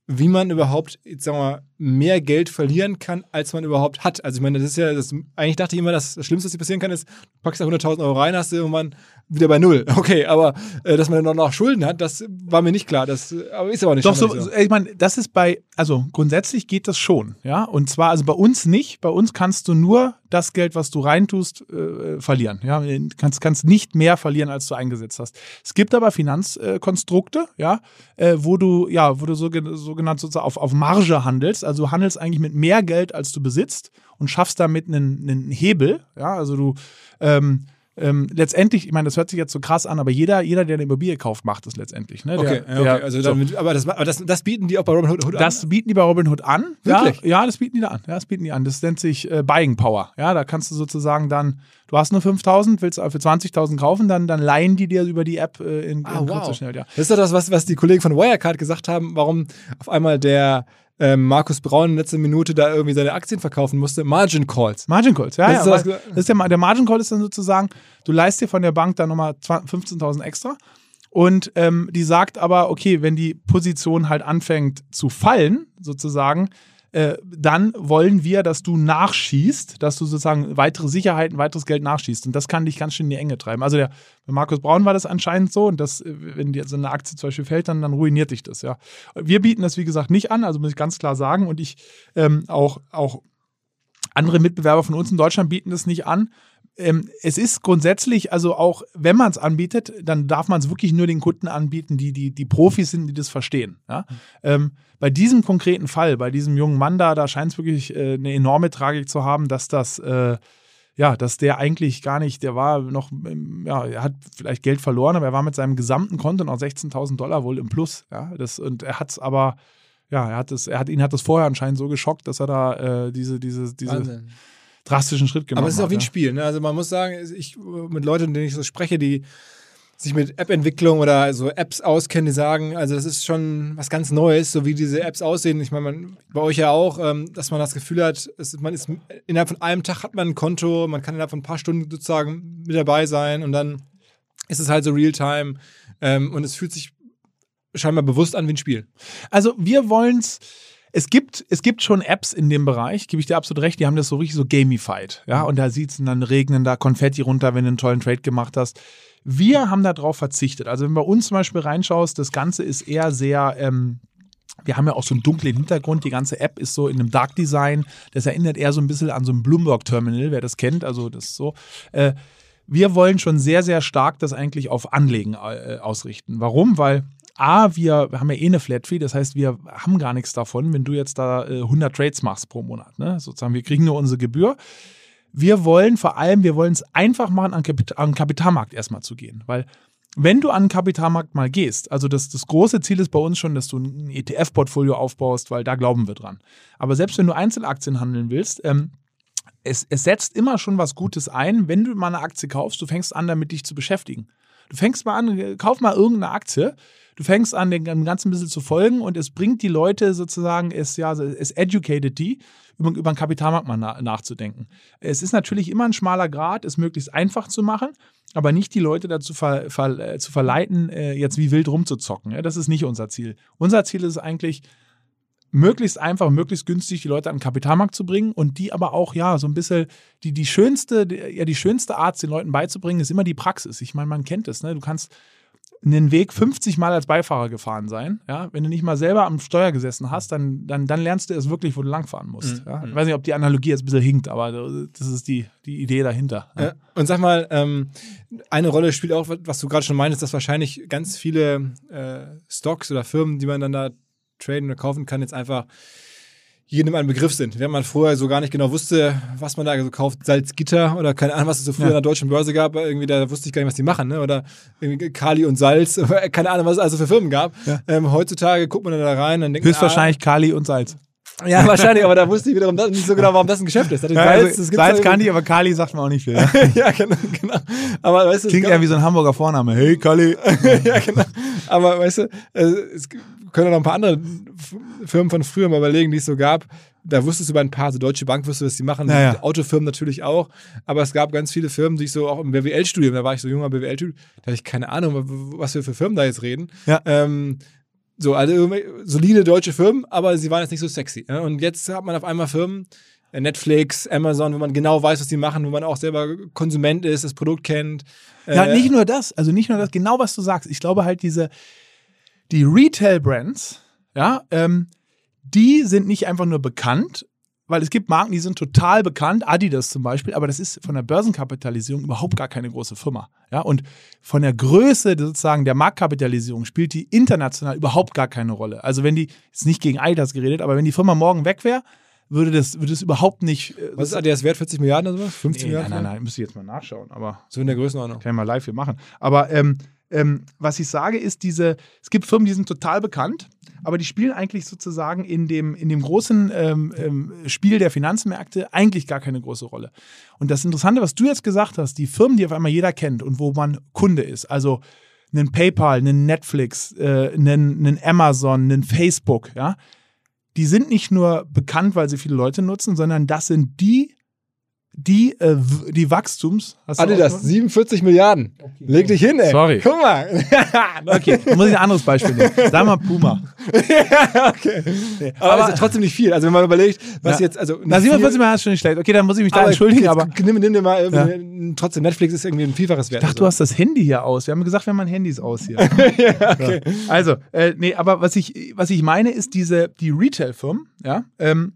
wie man überhaupt, jetzt sagen wir mal, mehr Geld verlieren kann, als man überhaupt hat. Also ich meine, das ist ja, das, eigentlich dachte ich immer, dass das Schlimmste, was dir passieren kann, ist, du packst da hunderttausend Euro rein, hast du irgendwann wieder bei Null. Okay, aber äh, dass man dann noch Schulden hat, das war mir nicht klar. Das aber ist aber nicht. Doch, so, so. ich meine, das ist bei, also grundsätzlich geht das schon, ja. Und zwar, also bei uns nicht. Bei uns kannst du nur das Geld, was du reintust, äh, verlieren. Ja, du kannst, kannst nicht mehr verlieren, als du eingesetzt hast. Es gibt aber Finanzkonstrukte, äh, ja, äh, wo du, ja, wo du so, sogenannt sozusagen auf, auf Marge handelst. Also du handelst eigentlich mit mehr Geld, als du besitzt und schaffst damit einen, einen Hebel, ja. Also du, ähm, Ähm, letztendlich, ich meine, das hört sich jetzt so krass an, aber jeder, jeder, der eine Immobilie kauft, macht das letztendlich. Ne? Der, okay, ja, okay. Der, also so. damit, aber, das, aber das, das bieten die auch bei Robinhood an? Das bieten die bei Robinhood an. Wirklich? Ja, ja, das bieten die da an. Ja, das bieten die an. Das nennt sich äh, Buying Power. Ja, da kannst du sozusagen dann, du hast nur fünftausend, willst für zwanzigtausend kaufen, dann, dann leihen die dir über die App äh, in, ah, in wow. Kürze schnell. Ja. Das ist doch das, was, was die Kollegen von Wirecard gesagt haben, warum auf einmal der Ähm, Markus Braun in letzter Minute da irgendwie seine Aktien verkaufen musste. Margin Calls. Margin Calls, ja. Das ja, ist das das ist der, der Margin Call ist dann sozusagen, du leihst dir von der Bank dann nochmal fünfzehntausend extra und ähm, die sagt aber, okay, wenn die Position halt anfängt zu fallen, sozusagen, äh, dann wollen wir, dass du nachschießt, dass du sozusagen weitere Sicherheiten, weiteres Geld nachschießt. Und das kann dich ganz schön in die Enge treiben. Also der, bei Markus Braun war das anscheinend so. Und das, wenn dir so eine Aktie zum Beispiel fällt, dann, dann ruiniert dich das, ja. Wir bieten das, wie gesagt, nicht an, also muss ich ganz klar sagen. Und ich ähm, auch, auch andere Mitbewerber von uns in Deutschland bieten das nicht an. Ähm, es ist grundsätzlich, also auch wenn man es anbietet, dann darf man es wirklich nur den Kunden anbieten, die, die, die Profis sind, die das verstehen. Ja? Mhm. Ähm, bei diesem konkreten Fall, bei diesem jungen Mann da, da scheint es wirklich äh, eine enorme Tragik zu haben, dass das, äh, ja, dass der eigentlich gar nicht, der war noch, ja, er hat vielleicht Geld verloren, aber er war mit seinem gesamten Konto noch sechzehntausend Dollar wohl im Plus. Ja? Das, und er hat es aber, ja, er hat es, er hat, ihn hat das vorher anscheinend so geschockt, dass er da äh, diese, diese, diese Wahnsinn. drastischen Schritt gemacht hat. Aber es ist auch wie ein ja. Spiel. Ne? Also man muss sagen, ich mit Leuten, mit denen ich so spreche, die sich mit App-Entwicklung oder so Apps auskennen, die sagen, also das ist schon was ganz Neues, so wie diese Apps aussehen. Ich meine, man, bei euch ja auch, ähm, dass man das Gefühl hat, es, man ist innerhalb von einem Tag hat man ein Konto, man kann innerhalb von ein paar Stunden sozusagen mit dabei sein und dann ist es halt so Realtime ähm, und es fühlt sich scheinbar bewusst an wie ein Spiel. Also wir wollen es. Es gibt, es gibt schon Apps in dem Bereich, gebe ich dir absolut recht, die haben das so richtig so gamified. Ja? Und da sieht es dann regnen, da Konfetti runter, wenn du einen tollen Trade gemacht hast. Wir haben darauf verzichtet. Also wenn du bei uns zum Beispiel reinschaust, das Ganze ist eher sehr, ähm, wir haben ja auch so einen dunklen Hintergrund, die ganze App ist so in einem Dark Design, das erinnert eher so ein bisschen an so ein Bloomberg-Terminal, wer das kennt, also das ist so. Äh, wir wollen schon sehr, sehr stark das eigentlich auf Anlegen äh, ausrichten. Warum? Weil A, wir haben ja eh eine Flat-Fee, das heißt, wir haben gar nichts davon, wenn du jetzt da äh, hundert Trades machst pro Monat. Ne? Sozusagen, wir kriegen nur unsere Gebühr. Wir wollen vor allem, wir wollen es einfach machen, an, Kapit- an den Kapitalmarkt erstmal zu gehen. Weil wenn du an den Kapitalmarkt mal gehst, also das, das große Ziel ist bei uns schon, dass du ein E T F-Portfolio aufbaust, weil da glauben wir dran. Aber selbst wenn du Einzelaktien handeln willst, ähm, es, es setzt immer schon was Gutes ein, wenn du mal eine Aktie kaufst, du fängst an, damit dich zu beschäftigen. Du fängst mal an, kauf mal irgendeine Aktie, du fängst an, dem Ganzen ein bisschen zu folgen und es bringt die Leute sozusagen, es, ja, es educated die, über, über den Kapitalmarkt mal na, nachzudenken. Es ist natürlich immer ein schmaler Grat, es möglichst einfach zu machen, aber nicht die Leute dazu ver, ver, äh, zu verleiten, äh, jetzt wie wild rumzuzocken. Ja? Das ist nicht unser Ziel. Unser Ziel ist eigentlich, möglichst einfach, möglichst günstig die Leute an den Kapitalmarkt zu bringen und die aber auch, ja, so ein bisschen, die, die schönste, die, ja, die schönste Art, den Leuten beizubringen, ist immer die Praxis. Ich meine, man kennt es, ne? Du kannst einen Weg fünfzig Mal als Beifahrer gefahren sein, ja? Wenn du nicht mal selber am Steuer gesessen hast, dann, dann, dann lernst du es wirklich, wo du langfahren musst. Mhm. Ja? Ich weiß nicht, ob die Analogie jetzt ein bisschen hinkt, aber das ist die, die Idee dahinter. Ja? Ja. Und sag mal, ähm, eine Rolle spielt auch, was du gerade schon meintest, dass wahrscheinlich ganz viele äh, Stocks oder Firmen, die man dann da traden oder kaufen kann, jetzt einfach jedem ein Begriff sind. Wenn man vorher so gar nicht genau wusste, was man da so kauft, Salzgitter oder keine Ahnung, was es so früher ja. in der deutschen Börse gab, irgendwie da wusste ich gar nicht, was die machen, ne? Oder irgendwie Kali und Salz, keine Ahnung, was es also für Firmen gab. Ja. Ähm, heutzutage guckt man dann da rein und denkt, höchstwahrscheinlich ah, Kali und Salz. Ja, wahrscheinlich, aber da wusste ich wiederum nicht so genau, warum das ein Geschäft ist. Das ja, Salz, also, das Salz kann ich, aber Kali sagt man auch nicht viel. Ja, ja genau, genau. Aber, weißt du, klingt eher wie so ein Hamburger Vorname. Hey, Kali. Ja, genau. Aber weißt du, es können noch ein paar andere Firmen von früher mal überlegen, die es so gab. Da wusstest du bei ein paar, so Deutsche Bank wusstest du, was die machen, ja, ja. Autofirmen natürlich auch, aber es gab ganz viele Firmen, die ich so auch im B W L-Studium, da war ich so junger B W L-Studium, da hatte ich keine Ahnung, was wir für Firmen da jetzt reden. Ja. Ähm, So, also solide deutsche Firmen, aber sie waren jetzt nicht so sexy. Ja? Und jetzt hat man auf einmal Firmen, Netflix, Amazon, wo man genau weiß, was die machen, wo man auch selber Konsument ist, das Produkt kennt. Ja, äh, nicht nur das, also nicht nur das, genau was du sagst. Ich glaube halt diese, die Retail-Brands, ja, ähm, die sind nicht einfach nur bekannt, weil es gibt Marken, die sind total bekannt, Adidas zum Beispiel, aber das ist von der Börsenkapitalisierung überhaupt gar keine große Firma. Ja? Und von der Größe sozusagen der Marktkapitalisierung spielt die international überhaupt gar keine Rolle. Also wenn die, jetzt nicht gegen Adidas geredet, aber wenn die Firma morgen weg wäre, würde das, würde das überhaupt nicht. Äh, Was ist Adidas wert? vierzig Milliarden oder sowas? fünfzig nee, Milliarden? Nein, nein, nein, müsste ich jetzt mal nachschauen. Aber so in der Größenordnung. Kann ich mal live hier machen. Aber ähm, ähm, was ich sage, ist diese, es gibt Firmen, die sind total bekannt, aber die spielen eigentlich sozusagen in dem, in dem großen ähm, ähm, Spiel der Finanzmärkte eigentlich gar keine große Rolle. Und das Interessante, was du jetzt gesagt hast, die Firmen, die auf einmal jeder kennt und wo man Kunde ist, also einen PayPal, einen Netflix, äh, einen, einen Amazon, einen Facebook, ja, die sind nicht nur bekannt, weil sie viele Leute nutzen, sondern das sind die, die, äh, die Wachstums... Hast du Adidas, siebenundvierzig Milliarden. Okay. Leg dich hin, ey. Sorry. Guck mal. Okay, dann muss ich ein anderes Beispiel nehmen. Sag mal Puma. Ja, okay. Nee, aber, aber ist ja trotzdem nicht viel. Also wenn man überlegt, was ja. jetzt... also Na, siebenundvierzig Milliarden ist schon nicht schlecht. Okay, dann muss ich mich da aber entschuldigen, aber... Nimm, nimm dir mal... Ja. Trotzdem, Netflix ist irgendwie ein Vielfaches wert. Ich dachte, also. Du hast das Handy hier aus. Wir haben gesagt, wir haben Handys aus hier. Ja, okay. Ja. Also, äh, nee, aber was ich, was ich meine, ist diese, die Retail-Firmen, ja, ähm,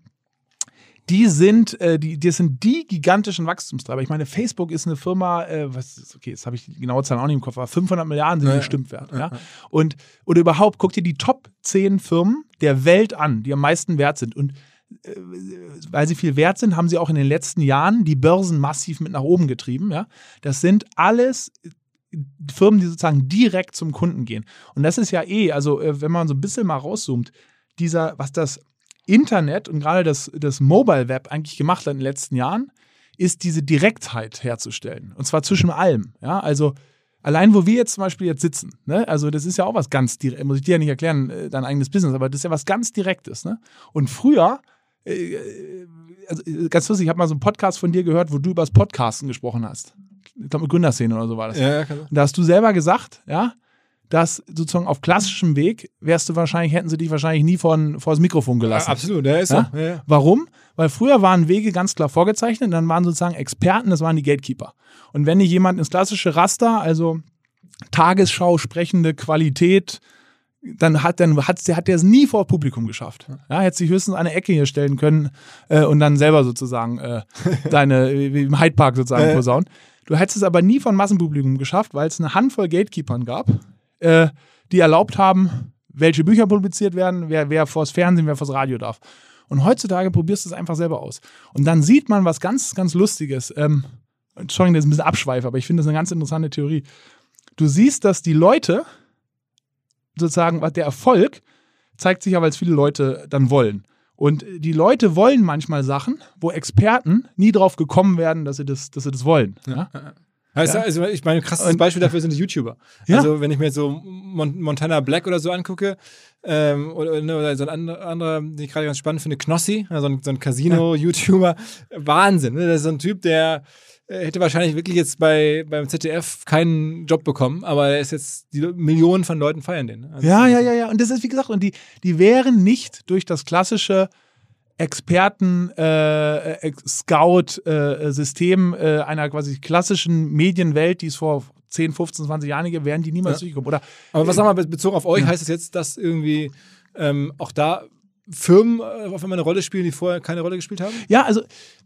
die sind, äh, die, das sind die gigantischen Wachstumstreiber. Ich meine, Facebook ist eine Firma, äh, was ist, okay, jetzt habe ich die genaue Zahl auch nicht im Kopf, aber fünfhundert Milliarden sind die ja, bestimmt wert. Ja, ja. Ja. Und, oder überhaupt, guck dir die Top zehn Firmen der Welt an, die am meisten wert sind. Und äh, weil sie viel wert sind, haben sie auch in den letzten Jahren die Börsen massiv mit nach oben getrieben. Ja. Das sind alles Firmen, die sozusagen direkt zum Kunden gehen. Und das ist ja eh, also äh, wenn man so ein bisschen mal rauszoomt, dieser, was das Internet und gerade das, das Mobile Web eigentlich gemacht hat in den letzten Jahren, ist diese Direktheit herzustellen. Und zwar zwischen allem. Ja? Also allein, wo wir jetzt zum Beispiel jetzt sitzen, ne? Also das ist ja auch was ganz Direktes, muss ich dir ja nicht erklären, dein eigenes Business, aber das ist ja was ganz Direktes. Ne? Und früher, äh, also ganz lustig, ich habe mal so einen Podcast von dir gehört, wo du über das Podcasten gesprochen hast. Ich glaube, mit Gründerszene oder so war das. Ja, ja, klar. Und da hast du selber gesagt, ja, dass sozusagen auf klassischem Weg wärst du wahrscheinlich, hätten sie dich wahrscheinlich nie vor, vor das Mikrofon gelassen. Ja, absolut, ja, ist ja? so. Ja, ja. Warum? Weil früher waren Wege ganz klar vorgezeichnet, dann waren sozusagen Experten, das waren die Gatekeeper. Und wenn nicht jemand ins klassische Raster, also Tagesschau sprechende Qualität, dann hat dann hat, hat der es nie vor Publikum geschafft. Ja, hätte sich höchstens eine Ecke hier stellen können äh, und dann selber sozusagen äh, deine, wie im Hyde Park sozusagen posaunen. Du hättest es aber nie von Massenpublikum geschafft, weil es eine Handvoll Gatekeepern gab, äh, die erlaubt haben, welche Bücher publiziert werden, wer, wer vors Fernsehen, wer vors Radio darf. Und heutzutage probierst du es einfach selber aus. Und dann sieht man was ganz, ganz Lustiges. Ähm, Entschuldigung, das ist ein bisschen Abschweif, aber ich finde das eine ganz interessante Theorie. Du siehst, dass die Leute, sozusagen, der Erfolg zeigt sich ja, weil es viele Leute dann wollen. Und die Leute wollen manchmal Sachen, wo Experten nie drauf gekommen werden, dass sie das, dass sie das wollen. Ja? Ja. Heißt, ja. Also ich meine, ein krasses Beispiel dafür sind die YouTuber. Ja. Also wenn ich mir jetzt so Mon- Montana Black oder so angucke, ähm, oder, oder so ein anderer, anderer, den ich gerade ganz spannend finde, Knossi, also ein, so ein Casino-YouTuber, Wahnsinn. Ne? Das ist so ein Typ, der äh, hätte wahrscheinlich wirklich jetzt bei, beim Z D F keinen Job bekommen, aber er ist jetzt, die Millionen von Leuten feiern den. Also ja, ja, ja, ja. Und das ist, wie gesagt, und die, die wären nicht durch das klassische Experten, äh, Scout-System äh, äh, einer quasi klassischen Medienwelt, die es vor zehn, fünfzehn, zwanzig Jahren gibt, wären die niemals ja. durchgekommen. Oder, aber was sagen wir bezogen auf euch, ja. heißt es das jetzt, dass irgendwie ähm, auch da Firmen auf einmal eine Rolle spielen, die vorher keine Rolle gespielt haben? Ja, also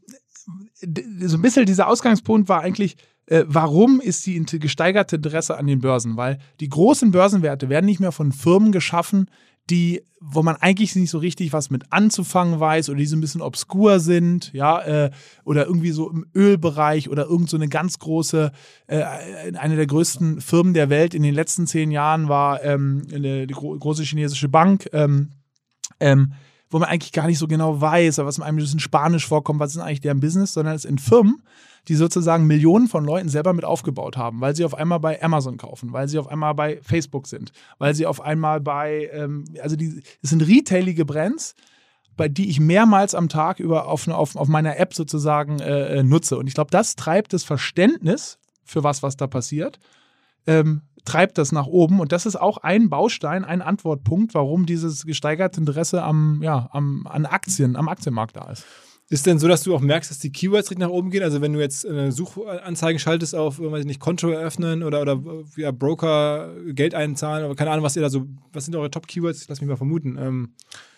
so ein bisschen dieser Ausgangspunkt war eigentlich, äh, warum ist die gesteigerte Interesse an den Börsen? Weil die großen Börsenwerte werden nicht mehr von Firmen geschaffen, die, wo man eigentlich nicht so richtig was mit anzufangen weiß oder die so ein bisschen obskur sind, ja, äh, oder irgendwie so im Ölbereich oder irgend so eine ganz große, äh, eine der größten Firmen der Welt in den letzten zehn Jahren war ähm, eine, die gro- große chinesische Bank, ähm, ähm, wo man eigentlich gar nicht so genau weiß, was einem ein bisschen Spanisch vorkommt, was ist eigentlich deren Business, sondern es sind Firmen, die sozusagen Millionen von Leuten selber mit aufgebaut haben, weil sie auf einmal bei Amazon kaufen, weil sie auf einmal bei Facebook sind, weil sie auf einmal bei, ähm, also die, es sind retailige Brands, bei die ich mehrmals am Tag über auf, auf, auf meiner App sozusagen äh, nutze. Und ich glaube, das treibt das Verständnis für was, was da passiert, ähm, treibt das nach oben. Und das ist auch ein Baustein, ein Antwortpunkt, warum dieses gesteigerte Interesse am, ja, am, an Aktien, am Aktienmarkt da ist. Ist denn so, dass du auch merkst, dass die Keywords richtig nach oben gehen? Also wenn du jetzt äh, Suchanzeigen schaltest auf, weiß ich nicht, Konto eröffnen oder, oder ja, Broker Geld einzahlen oder keine Ahnung, was ihr da so, was sind eure Top-Keywords? Lass mich mal vermuten. Ähm,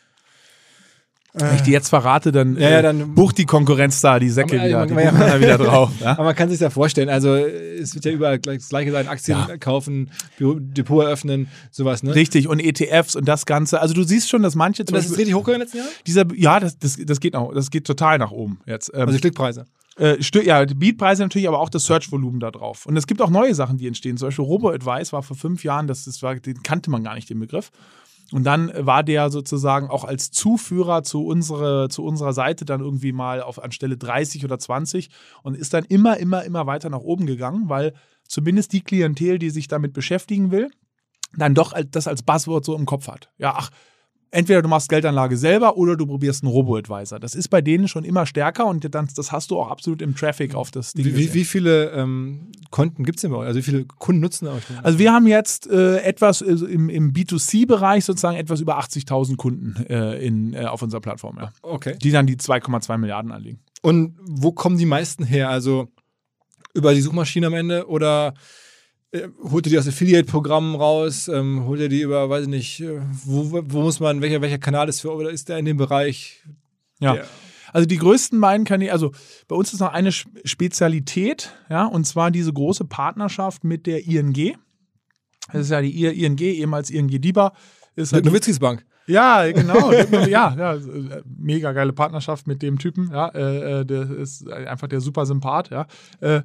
Wenn ich die jetzt verrate, dann, ja, ja, äh, dann bucht die Konkurrenz da die Säcke aber, wieder, man, die man, buchen da wieder drauf. Ja? Aber man kann sich ja vorstellen, also es wird ja überall gleich, das Gleiche sein, Aktien Ja. kaufen, Büro, Depot eröffnen, sowas, ne? Richtig, und E T Fs und das Ganze. Also du siehst schon, dass manche Und das ist richtig hochgegangen in den letzten Jahren? dieser, ja, das, das, das geht noch, das geht total nach oben jetzt. Ähm, Also die Klickpreise. Äh, stö- ja, die Beatpreise natürlich, aber auch das Search-Volumen da drauf. Und es gibt auch neue Sachen, die entstehen. Zum Beispiel Robo-Advice war vor fünf Jahren, das, das war, den kannte man gar nicht, den Begriff. Und dann war der sozusagen auch als Zuführer zu, unsere, zu unserer Seite dann irgendwie mal auf anstelle dreißig oder zwanzig und ist dann immer, immer, immer weiter nach oben gegangen, weil zumindest die Klientel, die sich damit beschäftigen will, dann doch das als Buzzword so im Kopf hat. Ja, ach, entweder du machst Geldanlage selber oder du probierst einen Robo-Advisor. Das ist bei denen schon immer stärker und dann, das hast du auch absolut im Traffic auf das Ding Wie, wie, gesehen. wie viele ähm, Konten gibt es denn bei euch? Also wie viele Kunden nutzen euch? Also wir haben jetzt äh, etwas äh, im, im B zwei C-Bereich sozusagen etwas über achtzigtausend Kunden äh, in, äh, auf unserer Plattform, ja. Okay. Die dann die zwei Komma zwei Milliarden anlegen. Und wo kommen die meisten her? Also über die Suchmaschine am Ende oder äh, holt ihr die aus Affiliate-Programmen raus? Ähm, holt ihr die über, weiß ich nicht, äh, wo, wo muss man, welcher, welcher Kanal ist für, oder ist der in dem Bereich? Ja. Der, Also die größten beiden Kanäle, also bei uns ist noch eine Spezialität, ja, und zwar diese große Partnerschaft mit der I N G. Das ist ja die I N G, ehemals I N G DiBa. Ist halt Nowitzkis Bank. Ja, genau. ja, ja, mega geile Partnerschaft mit dem Typen. Ja, äh, der ist einfach der super Sympath. Ja. Äh,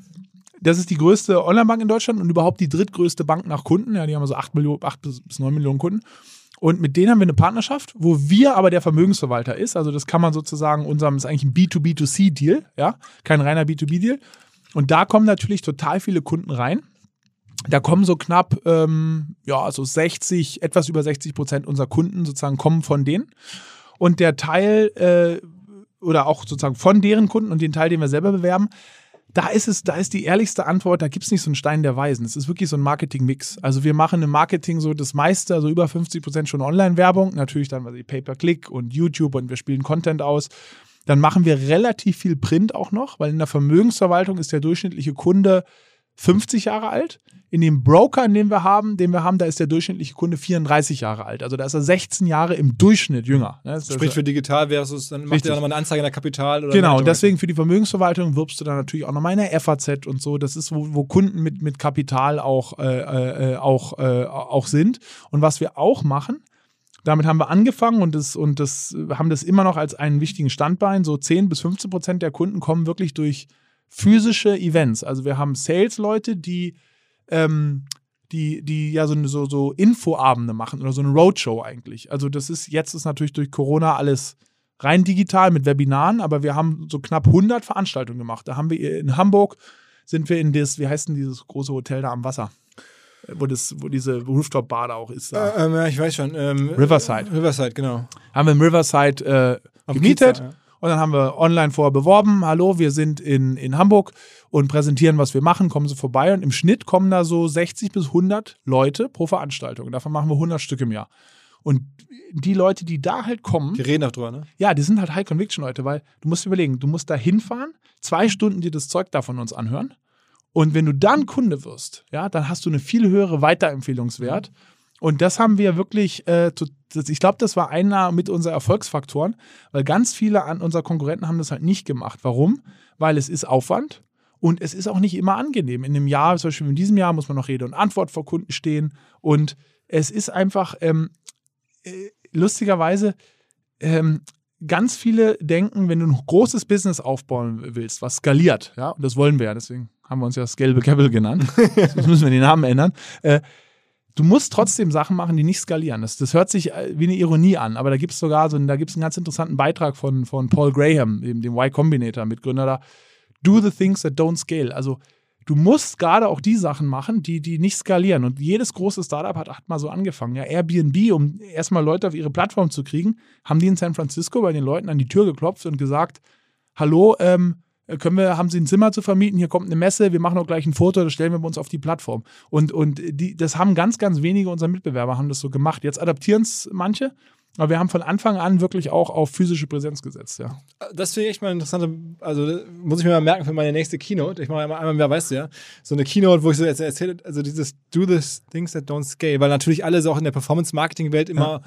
das ist die größte Online-Bank in Deutschland und überhaupt die drittgrößte Bank nach Kunden. Ja, die haben also acht Millionen, acht bis neun Millionen Kunden. Und mit denen haben wir eine Partnerschaft, wo wir aber der Vermögensverwalter ist. Also das kann man sozusagen unserem, ist eigentlich ein B zwei B zwei C-Deal, ja, kein reiner B zwei B-Deal. Und da kommen natürlich total viele Kunden rein. Da kommen so knapp, ähm, ja, so sechzig, etwas über sechzig Prozent unserer Kunden sozusagen kommen von denen. Und der Teil, äh, oder auch sozusagen von deren Kunden und den Teil, den wir selber bewerben, da ist es, da ist die ehrlichste Antwort, da gibt es nicht so einen Stein der Weisen. Es ist wirklich so ein Marketing-Mix. Also wir machen im Marketing so das meiste, also über fünfzig Prozent schon Online-Werbung, natürlich dann was ich, Pay-per-Click und YouTube und wir spielen Content aus. Dann machen wir relativ viel Print auch noch, weil in der Vermögensverwaltung ist der durchschnittliche Kunde fünfzig Jahre alt. In dem Broker, den wir haben, den wir haben, da ist der durchschnittliche Kunde vierunddreißig Jahre alt. Also da ist er sechzehn Jahre im Durchschnitt jünger. Das Sprich also, für digital versus, dann macht Richtig. ihr ja nochmal eine Anzeige in der Kapital. Oder genau, und deswegen für die Vermögensverwaltung wirbst du dann natürlich auch nochmal in der F A Z und so. Das ist, wo, wo Kunden mit, mit Kapital auch, äh, äh, auch, äh, auch sind. Und was wir auch machen, damit haben wir angefangen und das, und das haben das immer noch als einen wichtigen Standbein. So zehn bis fünfzehn Prozent der Kunden kommen wirklich durch physische Events. Also wir haben Sales-Leute, die ähm, die, die ja so, so, so Infoabende machen oder so eine Roadshow eigentlich. Also das ist, jetzt ist natürlich durch Corona alles rein digital mit Webinaren, aber wir haben so knapp hundert Veranstaltungen gemacht. Da haben wir in Hamburg, sind wir in das, wie heißt denn dieses große Hotel da am Wasser? Wo, das, wo diese Rooftop-Bar da auch ist. Da. Äh, ähm, ja, ich weiß schon. Ähm, Riverside. Riverside, genau. Haben wir im Riverside äh, Am gemietet. Kiez da, ja. Und dann haben wir online vorher beworben, hallo, wir sind in, in Hamburg und präsentieren, was wir machen, kommen Sie vorbei. Und im Schnitt kommen da so sechzig bis hundert Leute pro Veranstaltung. Davon machen wir hundert Stück im Jahr. Und die Leute, die da halt kommen, Wir reden auch drüber, ne? ja, die sind halt High-Conviction-Leute, weil du musst dir überlegen, du musst da hinfahren, zwei Stunden dir das Zeug da von uns anhören. Und wenn du dann Kunde wirst, ja, dann hast du eine viel höhere Weiterempfehlungswert. Mhm. Und das haben wir wirklich, äh, das, ich glaube, das war einer mit unserer Erfolgsfaktoren, weil ganz viele an unserer Konkurrenten haben das halt nicht gemacht. Warum? Weil es ist Aufwand und es ist auch nicht immer angenehm. In einem Jahr, zum Beispiel in diesem Jahr, muss man noch Rede und Antwort vor Kunden stehen. Und es ist einfach, ähm, äh, lustigerweise, ähm, ganz viele denken, wenn du ein großes Business aufbauen willst, was skaliert, ja, und das wollen wir ja, deswegen haben wir uns ja Scalable Capital genannt, jetzt müssen wir den Namen ändern, äh, du musst trotzdem Sachen machen, die nicht skalieren. Das, das hört sich wie eine Ironie an, aber da gibt es sogar so, da gibt es einen ganz interessanten Beitrag von, von Paul Graham, dem, dem Y Combinator, Mitgründer da, Do the things that don't scale. Also du musst gerade auch die Sachen machen, die, die nicht skalieren. Und jedes große Startup hat, hat mal so angefangen. Ja, Airbnb, um erstmal Leute auf ihre Plattform zu kriegen, haben die in San Francisco bei den Leuten an die Tür geklopft und gesagt, hallo, ähm, können wir, haben Sie ein Zimmer zu vermieten, hier kommt eine Messe, wir machen auch gleich ein Foto, das stellen wir bei uns auf die Plattform. Und, und die, das haben ganz, ganz wenige unserer Mitbewerber haben das so gemacht. Jetzt adaptieren es manche, aber wir haben von Anfang an wirklich auch auf physische Präsenz gesetzt, ja. Das finde ich echt mal interessant, also das muss ich mir mal merken für meine nächste Keynote. Ich mache einmal, einmal im Jahr, weißt du ja, so eine Keynote, wo ich so jetzt erzähle, also dieses Do this things that don't scale, weil natürlich alle so auch in der Performance-Marketing-Welt immer ja.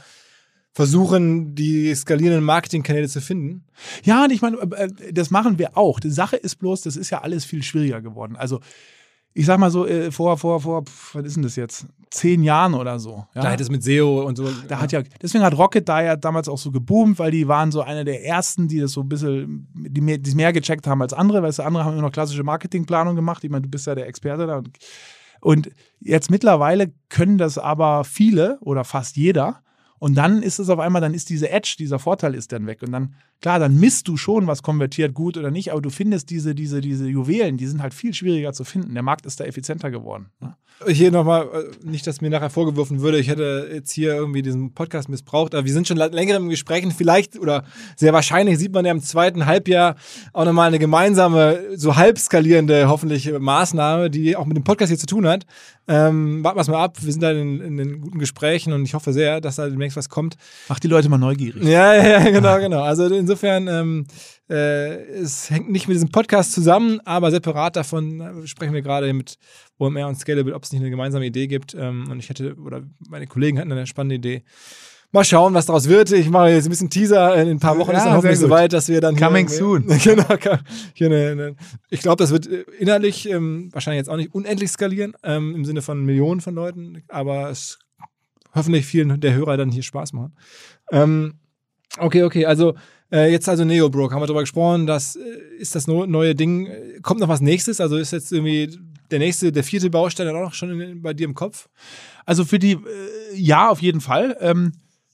versuchen, die skalierenden Marketingkanäle zu finden. Ja, und ich meine, das machen wir auch. Die Sache ist bloß, das ist ja alles viel schwieriger geworden. Also ich sag mal so, äh, vor, vor, vor, was ist denn das jetzt? Zehn Jahren oder so. Ja? Da hat es mit S E O und so. Da hat ja, deswegen hat Rocket da ja damals auch so geboomt, weil die waren so einer der ersten, die das so ein bisschen, die mehr, die mehr gecheckt haben als andere, weil andere haben immer noch klassische Marketingplanung gemacht. Ich meine, du bist ja der Experte da. Und, und jetzt mittlerweile können das aber viele oder fast jeder. Und dann ist es auf einmal, dann ist diese Edge, dieser Vorteil ist dann weg. Und dann, klar, dann misst du schon, was konvertiert gut oder nicht, aber du findest diese, diese, diese Juwelen, die sind halt viel schwieriger zu finden. Der Markt ist da effizienter geworden. Ne? Hier nochmal, nicht, dass mir nachher vorgeworfen würde, ich hätte jetzt hier irgendwie diesen Podcast missbraucht, aber wir sind schon länger im Gespräch. Vielleicht oder sehr wahrscheinlich sieht man ja im zweiten Halbjahr auch nochmal eine gemeinsame, so halb skalierende, hoffentlich Maßnahme, die auch mit dem Podcast hier zu tun hat. Ähm, warten wir es mal ab. Wir sind da in, in den guten Gesprächen und ich hoffe sehr, dass da demnächst was kommt. Macht die Leute mal neugierig. Ja, ja, genau, genau. Also insofern, ähm, äh, es hängt nicht mit diesem Podcast zusammen, aber separat davon äh, sprechen wir gerade mit O M R und Scalable, ob es nicht eine gemeinsame Idee gibt. Ähm, und ich hätte, oder meine Kollegen hatten eine spannende Idee. Mal schauen, was daraus wird. Ich mache jetzt ein bisschen Teaser. In ein paar Wochen ja, ist dann hoffentlich soweit, dass wir dann Coming hier, soon. Genau. Hier eine, eine, ich glaube, das wird inhaltlich ähm, wahrscheinlich jetzt auch nicht unendlich skalieren, ähm, im Sinne von Millionen von Leuten, aber es hoffentlich vielen der Hörer dann hier Spaß machen. Ähm, okay, okay, also äh, jetzt also Neobroke, haben wir darüber gesprochen, das äh, ist das no- neue Ding. Kommt noch was Nächstes? Also ist jetzt irgendwie der nächste, der vierte Baustein dann auch noch schon in, bei dir im Kopf? Also für die, äh, ja, auf jeden Fall. Ähm,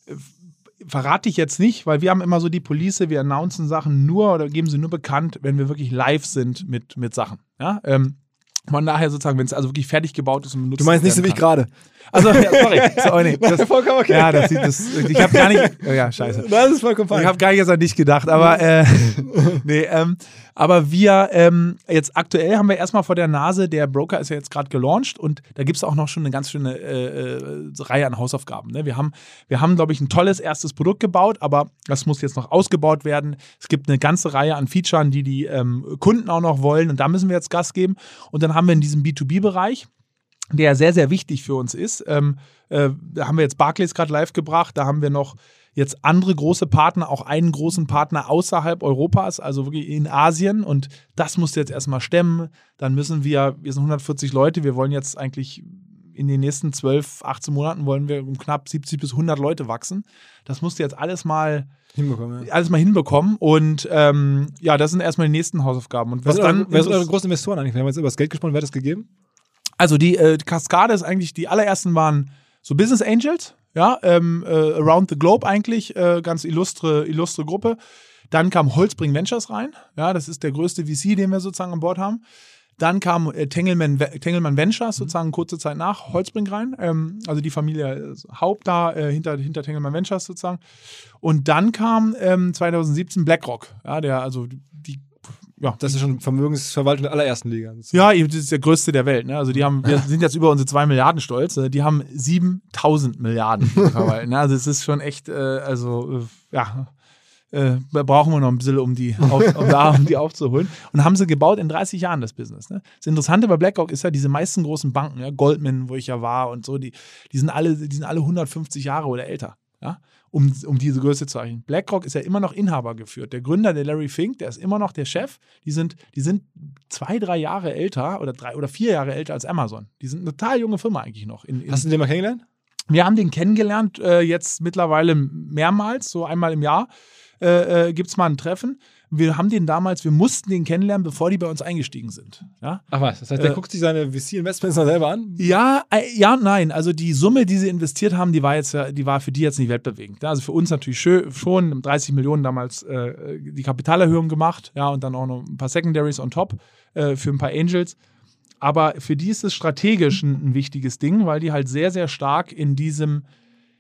verrate ich jetzt nicht, weil wir haben immer so die Police, wir announcen Sachen nur oder geben sie nur bekannt, wenn wir wirklich live sind mit, mit Sachen. Ja, ähm, von daher sozusagen, wenn es also wirklich fertig gebaut ist und benutzt Du meinst nicht so wie ich gerade. Also, ja, sorry. So, nee, das, vollkommen okay. Ja, das sieht das. Ich habe gar nicht. Oh ja, scheiße. Das ist vollkommen fein. Ich habe gar nicht jetzt an dich gedacht, aber äh, nee, ähm, aber wir ähm, jetzt aktuell haben wir erstmal vor der Nase, der Broker ist ja jetzt gerade gelauncht und da gibt es auch noch schon eine ganz schöne äh, äh, Reihe an Hausaufgaben. Ne? Wir haben, wir haben, glaube ich, ein tolles erstes Produkt gebaut, aber das muss jetzt noch ausgebaut werden. Es gibt eine ganze Reihe an Features, die die ähm, Kunden auch noch wollen und da müssen wir jetzt Gas geben. Und dann haben wir in diesem B zwei B-Bereich, der sehr, sehr wichtig für uns ist. Ähm, äh, da haben wir jetzt Barclays gerade live gebracht, da haben wir noch jetzt andere große Partner, auch einen großen Partner außerhalb Europas, also wirklich in Asien und das musst du jetzt erstmal stemmen. Dann müssen wir, wir sind hundertvierzig Leute, wir wollen jetzt eigentlich in den nächsten zwölf, achtzehn Monaten wollen wir um knapp siebzig bis hundert Leute wachsen. Das musst du jetzt alles mal hinbekommen, ja. alles mal hinbekommen und ähm, ja, das sind erstmal die nächsten Hausaufgaben. Und was wer dann eure, wer sind eure großen Investoren eigentlich? Wir haben jetzt über das Geld gesprochen, wer hat das gegeben? Also die, äh, die Kaskade ist eigentlich, die allerersten waren so Business Angels, ja, ähm, äh, around the globe eigentlich, äh, ganz illustre, illustre Gruppe. Dann kam Holzbring Ventures rein, ja, das ist der größte V C, den wir sozusagen an Bord haben. Dann kam äh, Tengelmann, Tengelmann Ventures sozusagen kurze Zeit nach Holzbring rein, ähm, also die Familie Haupt da äh, hinter, hinter Tengelmann Ventures sozusagen. Und dann kam ähm, zwanzig siebzehn BlackRock, ja, der also die Ja, das ist schon Vermögensverwaltung der allerersten Liga. Ja, das ist der größte der Welt. Ne? Also die haben, wir sind jetzt über unsere zwei Milliarden stolz. Die haben siebentausend Milliarden verwalten. Also es ist schon echt, äh, also äh, ja, äh, brauchen wir noch ein bisschen, um die, auf, um, um die aufzuholen. Und haben sie gebaut in dreißig Jahren, das Business. Ne? Das Interessante bei BlackRock ist ja, diese meisten großen Banken, ja, Goldman, wo ich ja war und so, die, die sind alle, die sind alle hundertfünfzig Jahre oder älter. Ja? Um, um diese Größe zu erreichen. BlackRock ist ja immer noch Inhaber geführt. Der Gründer, der Larry Fink, der ist immer noch der Chef. Die sind, die sind zwei, drei Jahre älter oder drei oder vier Jahre älter als Amazon. Die sind eine total junge Firma eigentlich noch. In, in Hast du den mal kennengelernt? Wir haben den kennengelernt, äh, jetzt mittlerweile mehrmals, so einmal im Jahr äh, äh, gibt es mal ein Treffen. Wir haben den damals, wir mussten den kennenlernen, bevor die bei uns eingestiegen sind. Ja? Ach was, das heißt, der äh, guckt sich seine V C-Investments noch selber an? Ja, äh, ja, nein. Also die Summe, die sie investiert haben, die war jetzt, die war für die jetzt nicht weltbewegend. Ja, also für uns natürlich schön, schon dreißig Millionen damals äh, die Kapitalerhöhung gemacht, ja, und dann auch noch ein paar Secondaries on top äh, für ein paar Angels. Aber für die ist es strategisch ein, ein wichtiges Ding, weil die halt sehr, sehr stark in diesem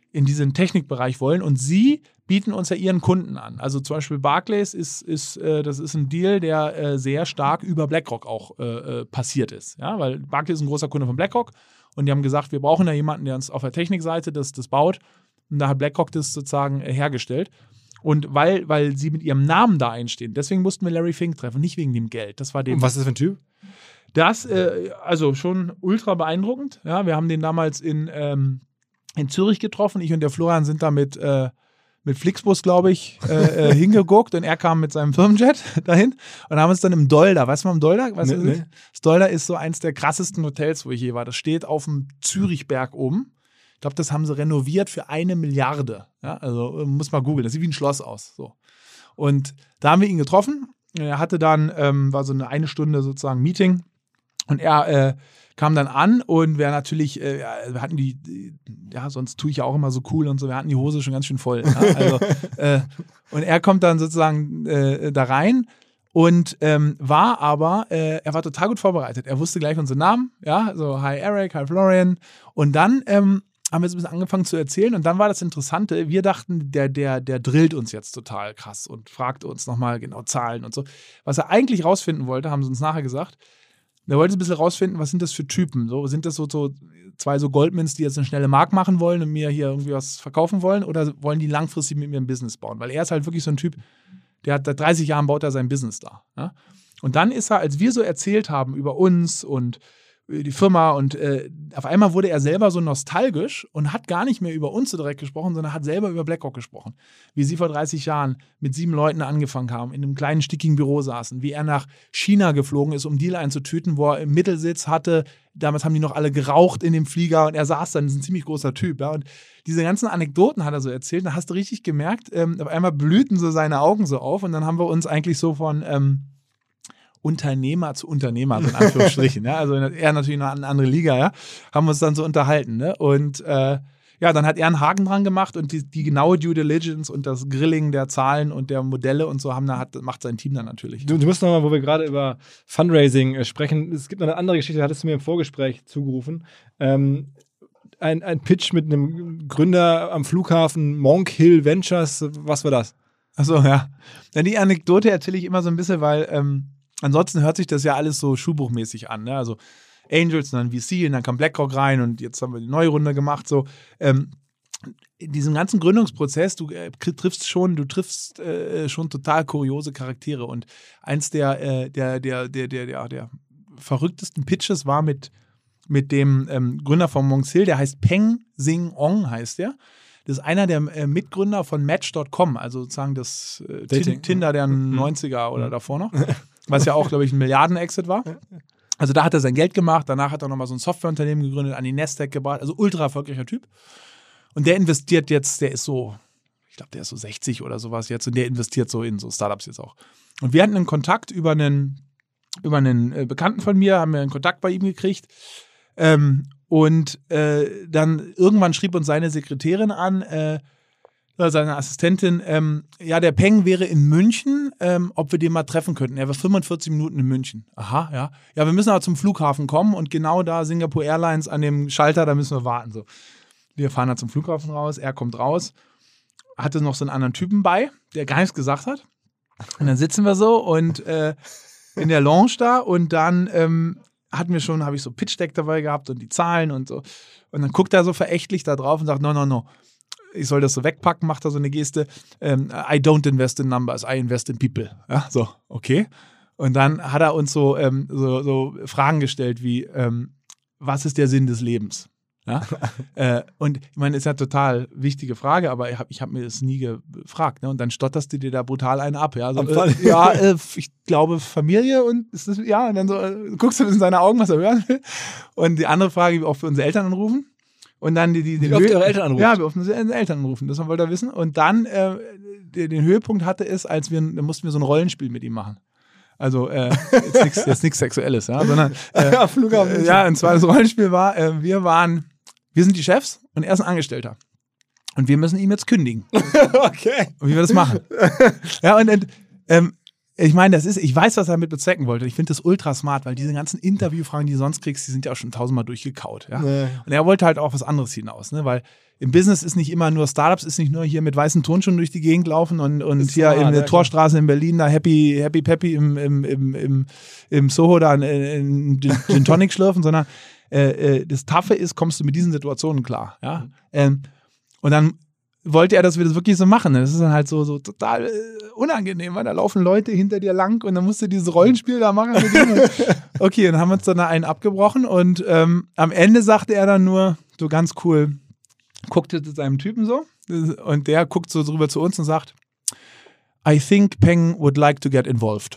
in diesen Technikbereich wollen und sie bieten uns ja ihren Kunden an. Also zum Beispiel Barclays ist, ist äh, das ist ein Deal, der äh, sehr stark über BlackRock auch äh, passiert ist. Ja? Weil Barclays ist ein großer Kunde von BlackRock und die haben gesagt, wir brauchen da jemanden, der uns auf der Technikseite das, das baut. Und da hat BlackRock das sozusagen äh, hergestellt. Und weil, weil sie mit ihrem Namen da einstehen, deswegen mussten wir Larry Fink treffen, nicht wegen dem Geld. Das war dem. Und was ist das für ein Typ? Das, äh, also schon ultra beeindruckend. Ja? Wir haben den damals in, ähm, in Zürich getroffen. Ich und der Florian sind da mit äh, mit Flixbus, glaube ich, äh, äh, hingeguckt und er kam mit seinem Firmenjet dahin und haben uns dann im Dolder, weißt du mal im Dolder? Weißt nee, du, nee. Das Dolder ist so eins der krassesten Hotels, wo ich je war. Das steht auf dem Zürichberg oben. Ich glaube, das haben sie renoviert für eine Milliarde. Ja, also muss mal googeln. Das sieht wie ein Schloss aus. So. Und da haben wir ihn getroffen. Er hatte dann, ähm, war so eine eine Stunde sozusagen Meeting und er äh, kam dann an und wir natürlich, äh, wir hatten die, die, ja, sonst tue ich ja auch immer so cool und so, wir hatten die Hose schon ganz schön voll. Ja? Also, äh, und er kommt dann sozusagen äh, da rein und ähm, war aber, äh, er war total gut vorbereitet. Er wusste gleich unseren Namen, ja, so hi Eric, hi Florian. Und dann ähm, haben wir jetzt ein bisschen angefangen zu erzählen und dann war das Interessante, wir dachten, der, der, der drillt uns jetzt total krass und fragte uns nochmal genau Zahlen und so. Was er eigentlich rausfinden wollte, haben sie uns nachher gesagt, er wollte ein bisschen rausfinden, was sind das für Typen? So, sind das so, so zwei so Goldmans, die jetzt eine schnelle Mark machen wollen und mir hier irgendwie was verkaufen wollen oder wollen die langfristig mit mir ein Business bauen? Weil er ist halt wirklich so ein Typ, der hat seit dreißig Jahren baut er sein Business da. Ja? Und dann ist er, als wir so erzählt haben über uns und die Firma und äh, auf einmal wurde er selber so nostalgisch und hat gar nicht mehr über uns so direkt gesprochen, sondern hat selber über BlackRock gesprochen. Wie sie vor dreißig Jahren mit sieben Leuten angefangen haben, in einem kleinen, stickigen Büro saßen, wie er nach China geflogen ist, um Deal einzutüten, wo er im Mittelsitz hatte, damals haben die noch alle geraucht in dem Flieger und er saß dann, das ist ein ziemlich großer Typ. Ja? Und diese ganzen Anekdoten hat er so erzählt, da hast du richtig gemerkt, ähm, auf einmal blühten so seine Augen so auf und dann haben wir uns eigentlich so von ähm, Unternehmer zu Unternehmer, in Anführungsstrichen. Ja? Also er natürlich noch eine andere Liga, ja, haben wir uns dann so unterhalten. Ne? Und äh, ja, dann hat er einen Haken dran gemacht und die, die genaue Due Diligence und das Grilling der Zahlen und der Modelle und so haben da hat, macht sein Team dann natürlich. Du, du musst nochmal, wo wir gerade über Fundraising äh, sprechen, es gibt noch eine andere Geschichte, da hattest du mir im Vorgespräch zugerufen. Ähm, ein, ein Pitch mit einem Gründer am Flughafen, Monk Hill Ventures, was war das? Achso, ja. ja. Die Anekdote erzähle ich immer so ein bisschen, weil ähm, ansonsten hört sich das ja alles so schulbuchmäßig an. Ne? Also Angels und dann V C und dann kam BlackRock rein und jetzt haben wir die neue Runde gemacht. So. Ähm, in diesem ganzen Gründungsprozess, du äh, triffst schon, du triffst äh, schon total kuriose Charaktere und eins der, äh, der, der, der, der, der, der verrücktesten Pitches war mit, mit dem ähm, Gründer von Monks Hill, der heißt Peng Sing Ong, heißt der. Das ist einer der äh, Mitgründer von Match Punkt com, also sozusagen das äh, Dating. Tinder der neunziger oder davor noch, was ja auch, glaube ich, ein Milliarden-Exit war. Also da hat er sein Geld gemacht, danach hat er nochmal so ein Softwareunternehmen gegründet, an die Nasdaq gebracht, also ultra erfolgreicher Typ. Und der investiert jetzt, der ist so, ich glaube, der ist so sechzig oder sowas jetzt und der investiert so in so Startups jetzt auch. Und wir hatten einen Kontakt über einen, über einen äh, Bekannten von mir, haben wir einen Kontakt bei ihm gekriegt. Ähm, und äh, dann irgendwann schrieb uns seine Sekretärin an, äh, seine Assistentin, ähm, ja, der Peng wäre in München, ähm, ob wir den mal treffen könnten. Er war fünfundvierzig Minuten in München. Aha, ja. Ja, wir müssen aber zum Flughafen kommen und genau da Singapore Airlines an dem Schalter, da müssen wir warten. So. Wir fahren da zum Flughafen raus, er kommt raus, hatte noch so einen anderen Typen bei, der gar nichts gesagt hat. Und dann sitzen wir so und äh, in der Lounge da und dann ähm, hatten wir schon, habe ich so Pitch-Deck dabei gehabt und die Zahlen und so. Und dann guckt er so verächtlich da drauf und sagt, no, no, no. Ich soll das so wegpacken, macht er so eine Geste. Ähm, I don't invest in numbers, I invest in people. Ja, so, okay. Und dann hat er uns so, ähm, so, so Fragen gestellt wie, ähm, was ist der Sinn des Lebens? Ja? äh, und ich meine, ist ja eine total wichtige Frage, aber ich habe ich hab mir das nie gefragt. Ne? Und dann stotterst du dir da brutal einen ab. Ja, also, äh, ja äh, ich glaube Familie und ist das, ja, und dann so, äh, guckst du in seine Augen, was er hören will. Und die andere Frage, wie oft wir unsere Eltern anrufen. Und dann die, die, den wie oft eure Eltern anrufen? Ja, wie oft unsere Eltern anrufen, das wollte er wissen. Und dann, äh, den, den Höhepunkt hatte es, als wir, da mussten wir so ein Rollenspiel mit ihm machen. Also äh, jetzt nichts Sexuelles, ja, sondern äh, ja, Flughafen. Ja, und zwar das Rollenspiel war, äh, wir waren, wir sind die Chefs und er ist ein Angestellter. Und wir müssen ihm jetzt kündigen. Okay. Und wie wir das machen. Ja, und, und ähm, ich meine, das ist, ich weiß, was er damit bezwecken wollte. Ich finde das ultra smart, weil diese ganzen Interviewfragen, die du sonst kriegst, die sind ja auch schon tausendmal durchgekaut. Ja? Nee. Und er wollte halt auch was anderes hinaus, ne? Weil im Business ist nicht immer nur Startups, ist nicht nur hier mit weißen Turnschuhen durch die Gegend laufen und, und Ist hier so in hart, der ja, Torstraße in Berlin da Happy, Happy Peppy im, im, im, im, im Soho da in, in Gin, Gin Tonic schlürfen, sondern äh, äh, das Taffe ist, kommst du mit diesen Situationen klar. Ja? Mhm. Ähm, und dann wollte er, dass wir das wirklich so machen. Das ist dann halt so, so total äh, unangenehm, weil da laufen Leute hinter dir lang und dann musst du dieses Rollenspiel da machen. Mit denen. Okay, dann haben wir uns dann einen abgebrochen und ähm, am Ende sagte er dann nur, so ganz cool, guckte zu seinem Typen so und der guckt so drüber zu uns und sagt, I think Peng would like to get involved.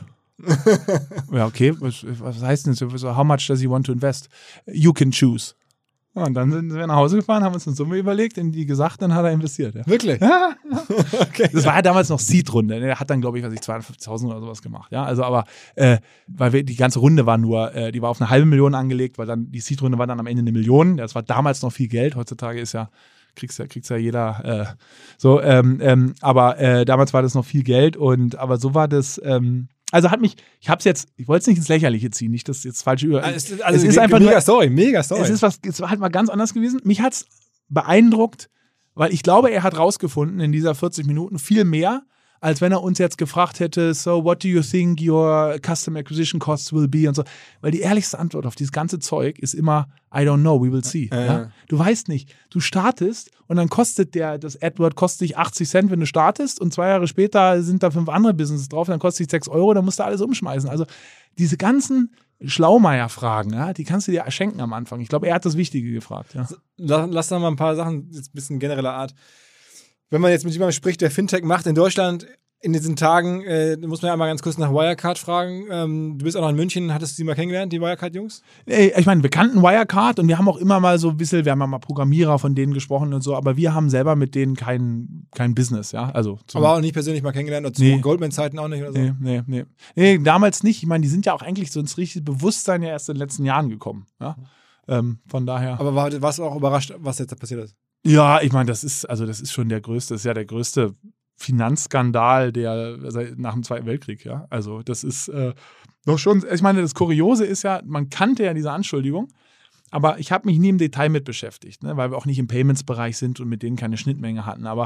Ja, okay, was, was heißt denn das? How much does he want to invest? You can choose. Und dann sind wir nach Hause gefahren, haben uns eine Summe überlegt, in die gesagt, dann hat er investiert. Ja. Wirklich? Ja. Okay. Das war ja damals noch Seed-Runde. Der hat dann, glaube ich, weiß ich, zweihundertfünfzigtausend oder sowas gemacht. Ja, also aber, äh, weil wir, die ganze Runde war nur, äh, die war auf eine halbe Million angelegt, weil dann die Seed-Runde war dann am Ende eine Million. Das war damals noch viel Geld. Heutzutage ist ja, kriegst ja, kriegst ja jeder äh, so, ähm, ähm, aber äh, damals war das noch viel Geld und aber so war das, ähm, also hat mich, ich hab's jetzt, ich wollte es nicht ins Lächerliche ziehen, nicht, dass jetzt falsch über. Also es ist, also es ist einfach mega nur, Story, mega Story. Es ist was, es war halt mal ganz anders gewesen. Mich hat's beeindruckt, weil ich glaube, er hat rausgefunden in dieser vierzig Minuten viel mehr, als wenn er uns jetzt gefragt hätte, so what do you think your Customer Acquisition Costs will be und so. Weil die ehrlichste Antwort auf dieses ganze Zeug ist immer, I don't know, we will see. Äh. Ja? Du weißt nicht. Du startest und dann kostet der, das AdWord kostet dich achtzig Cent, wenn du startest und zwei Jahre später sind da fünf andere Businesses drauf, dann kostet dich sechs Euro, dann musst du alles umschmeißen. Also diese ganzen Schlaumeier-Fragen, ja, die kannst du dir schenken am Anfang. Ich glaube, er hat das Wichtige gefragt. Ja. Lass, lass da mal ein paar Sachen, jetzt ein bisschen genereller Art. Wenn man jetzt mit jemandem spricht, der Fintech macht in Deutschland in diesen Tagen, äh, muss man ja mal ganz kurz nach Wirecard fragen. Ähm, du bist auch noch in München, hattest du die mal kennengelernt, die Wirecard-Jungs? Ich meine, wir kannten Wirecard und wir haben auch immer mal so ein bisschen, wir haben ja mal Programmierer von denen gesprochen und so, aber wir haben selber mit denen kein, kein Business, ja. Also aber auch nicht persönlich mal kennengelernt oder zu nee. Goldman-Zeiten auch nicht oder so? Nee, nee, nee. Nee, damals nicht. Ich meine, die sind ja auch eigentlich so ins richtige Bewusstsein ja erst in den letzten Jahren gekommen. Ja? Ähm, von daher. Aber war, warst du auch überrascht, was jetzt da passiert ist? Ja, ich meine, das ist, also das ist schon der größte, das ist ja der größte Finanzskandal der nach dem Zweiten Weltkrieg, ja. Also das ist äh, doch schon, ich meine, das Kuriose ist ja, man kannte ja diese Anschuldigung, aber ich habe mich nie im Detail mit beschäftigt, ne, weil wir auch nicht im Payments-Bereich sind und mit denen keine Schnittmenge hatten. Aber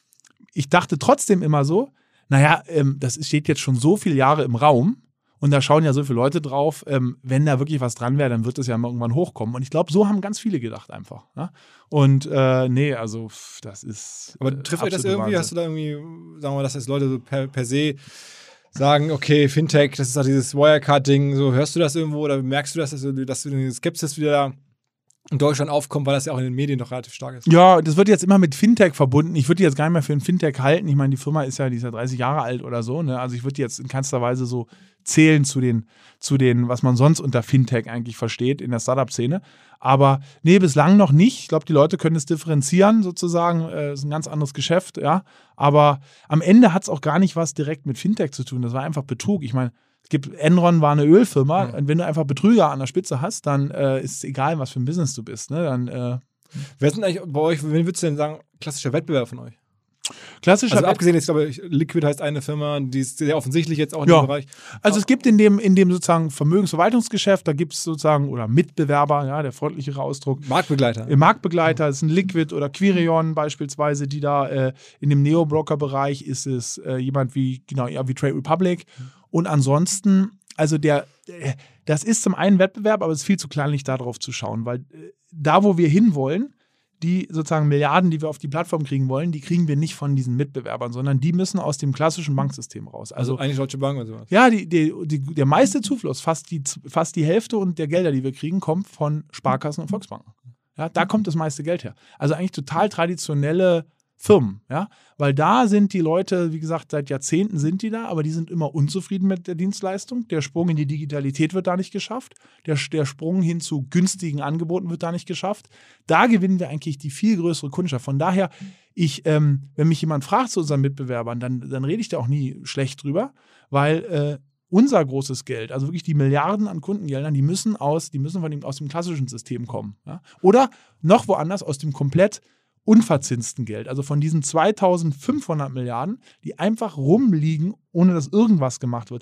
ich dachte trotzdem immer so, naja, ähm, das steht jetzt schon so viele Jahre im Raum und da schauen ja so viele Leute drauf, ähm, wenn da wirklich was dran wäre, dann wird das ja mal irgendwann hochkommen. Und ich glaube, so haben ganz viele gedacht einfach. Ja? Und äh, nee, also das ist. Aber trifft euch das irgendwie? Wahnsinn. Hast du da irgendwie, sagen wir mal, dass jetzt Leute so per, per se sagen, okay, Fintech, das ist doch dieses Wirecard-Ding, so hörst du das irgendwo oder merkst du das, dass du, dass du eine Skepsis wieder in Deutschland aufkommt, weil das ja auch in den Medien doch relativ stark ist? Ja, das wird jetzt immer mit Fintech verbunden. Ich würde die jetzt gar nicht mehr für ein Fintech halten. Ich meine, die Firma ist ja, die ist ja dreißig Jahre alt oder so. Ne? Also ich würde die jetzt in keinster Weise so zählen zu den, zu den, was man sonst unter Fintech eigentlich versteht in der Startup-Szene. Aber nee, bislang noch nicht. Ich glaube, die Leute können es differenzieren sozusagen. Das ist ein ganz anderes Geschäft, ja. Aber am Ende hat es auch gar nicht was direkt mit Fintech zu tun. Das war einfach Betrug. Ich meine, es gibt, Enron war eine Ölfirma. Ja. Und wenn du einfach Betrüger an der Spitze hast, dann äh, ist es egal, was für ein Business du bist. Ne? Dann, äh, Wer sind eigentlich bei euch, wen würdest du denn sagen, klassischer Wettbewerb von euch? Klassischer Also abgesehen jetzt, glaube ich, Liquid heißt eine Firma, die ist sehr offensichtlich jetzt auch in ja. dem Bereich. Also es gibt in dem, in dem sozusagen Vermögensverwaltungsgeschäft, da gibt es sozusagen, oder Mitbewerber, ja, der freundlichere Ausdruck. Marktbegleiter. Im Marktbegleiter ist ein Liquid oder Quirion beispielsweise, die da äh, in dem Neo-Broker-Bereich ist es äh, jemand wie, genau, ja, wie Trade Republic. Und ansonsten, also der, äh, das ist zum einen Wettbewerb, aber es ist viel zu kleinlich, darauf zu schauen, weil äh, da, wo wir hinwollen, die sozusagen Milliarden, die wir auf die Plattform kriegen wollen, die kriegen wir nicht von diesen Mitbewerbern, sondern die müssen aus dem klassischen Banksystem raus. Also, also eigentlich Deutsche Bank oder sowas. Ja, die, die, die, der meiste Zufluss, fast die, fast die Hälfte und der Gelder, die wir kriegen, kommt von Sparkassen und Volksbanken. Ja, da kommt das meiste Geld her. Also eigentlich total traditionelle Firmen, ja, weil da sind die Leute, wie gesagt, seit Jahrzehnten sind die da, aber die sind immer unzufrieden mit der Dienstleistung. Der Sprung in die Digitalität wird da nicht geschafft. Der, der Sprung hin zu günstigen Angeboten wird da nicht geschafft. Da gewinnen wir eigentlich die viel größere Kundschaft. Von daher, ich, ähm, wenn mich jemand fragt zu unseren Mitbewerbern, dann, dann rede ich da auch nie schlecht drüber, weil äh, unser großes Geld, also wirklich die Milliarden an Kundengeldern, die müssen aus, die müssen von dem, aus dem klassischen System kommen. Ja? Oder noch woanders aus dem komplett unverzinsten Geld, also von diesen zweitausendfünfhundert Milliarden, die einfach rumliegen, ohne dass irgendwas gemacht wird.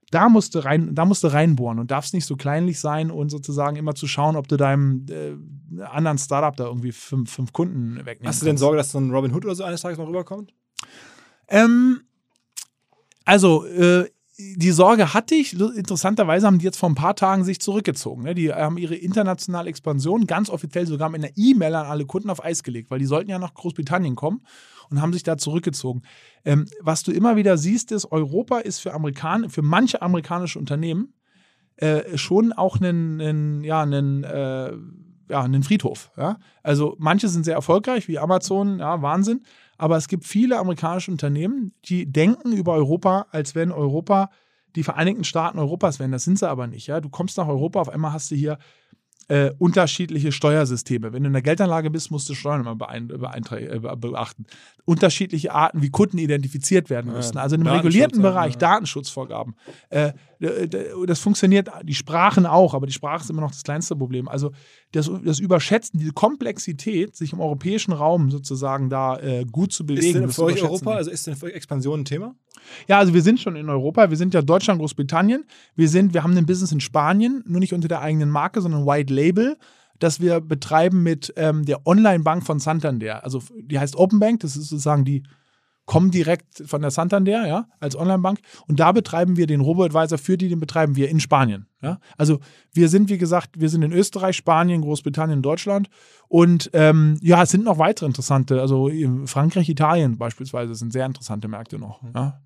Da musst du rein, da musst du reinbohren und darfst nicht so kleinlich sein und sozusagen immer zu schauen, ob du deinem äh, anderen Startup da irgendwie fünf, fünf Kunden wegnimmst. Hast du denn Sorge, dass so ein Robin Hood oder so eines Tages mal rüberkommt? Ähm, also, äh, die Sorge hatte ich. Interessanterweise haben die jetzt vor ein paar Tagen sich zurückgezogen. Ne? Die haben ihre internationale Expansion ganz offiziell sogar mit einer E-Mail an alle Kunden auf Eis gelegt, weil die sollten ja nach Großbritannien kommen und haben sich da zurückgezogen. Ähm, was du immer wieder siehst, ist, Europa ist für Amerikaner, für manche amerikanische Unternehmen äh, schon auch ein, ein, ja, ein, äh, ja, ein Friedhof. Ja? Also manche sind sehr erfolgreich, wie Amazon, ja, Wahnsinn. Aber es gibt viele amerikanische Unternehmen, die denken über Europa, als wenn Europa die Vereinigten Staaten Europas wären. Das sind sie aber nicht. Ja? Du kommst nach Europa, auf einmal hast du hier äh, unterschiedliche Steuersysteme. Wenn du in der Geldanlage bist, musst du Steuern immer beein- beeintra- beachten. Unterschiedliche Arten, wie Kunden identifiziert werden müssen. Also in einem regulierten Bereich, ja. Datenschutzvorgaben. Äh, das funktioniert, die Sprachen auch, aber die Sprache ist immer noch das kleinste Problem. Also das, das Überschätzen, diese Komplexität, sich im europäischen Raum sozusagen da äh, gut zu bewegen. Ist denn für euch Europa, also ist denn für euch Expansion ein Thema? Ja, also wir sind schon in Europa. Wir sind ja Deutschland, Großbritannien. Wir sind, wir haben ein Business in Spanien, nur nicht unter der eigenen Marke, sondern White Label, das wir betreiben mit ähm, der Online-Bank von Santander. Also die heißt Openbank, das ist sozusagen die kommen direkt von der Santander, ja, als Online-Bank. Und da betreiben wir den Robo-Advisor, für die den betreiben wir in Spanien. Ja. Also wir sind, wie gesagt, wir sind in Österreich, Spanien, Großbritannien, Deutschland. Und ähm, ja, es sind noch weitere interessante, also Frankreich, Italien beispielsweise sind sehr interessante Märkte noch. Ja.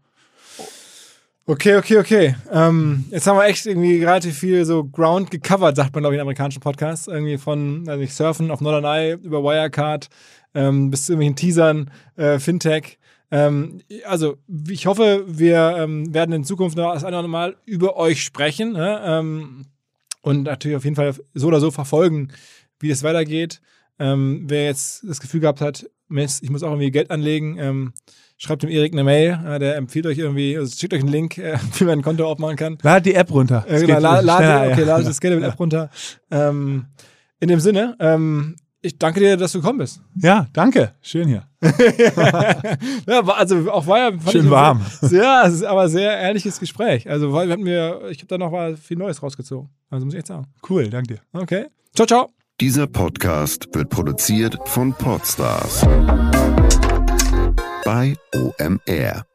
Okay, okay, okay. Ähm, jetzt haben wir echt irgendwie relativ viel so Ground gecovert, sagt man, glaube ich, in amerikanischen Podcasts. Irgendwie von also ich Surfen auf Norderney über Wirecard ähm, bis zu irgendwelchen Teasern, äh, Fintech. Ähm, also ich hoffe, wir ähm, werden in Zukunft noch das eine oder andere Mal über euch sprechen, ne? ähm, und natürlich auf jeden Fall so oder so verfolgen, wie das weitergeht. Ähm, wer jetzt das Gefühl gehabt hat, ich muss auch irgendwie Geld anlegen, ähm, schreibt dem Erik eine Mail, äh, der empfiehlt euch irgendwie, also schickt euch einen Link, äh, wie man ein Konto aufmachen kann. Ladet die App runter. Äh, genau, la- lade, schneller, okay, ja. lade die Scalable-App runter. Ähm, in dem Sinne, ähm, ich danke dir, dass du gekommen bist. Ja, danke. Schön hier. Ja, war, also auch war ja fand schön ich warm. Sehr, ja, es ist aber sehr ehrliches Gespräch. Also wir hatten mir, ich habe da noch mal viel Neues rausgezogen. Also muss ich echt sagen. Cool, danke dir. Okay. Ciao, ciao. Dieser Podcast wird produziert von Podstars bei O M R.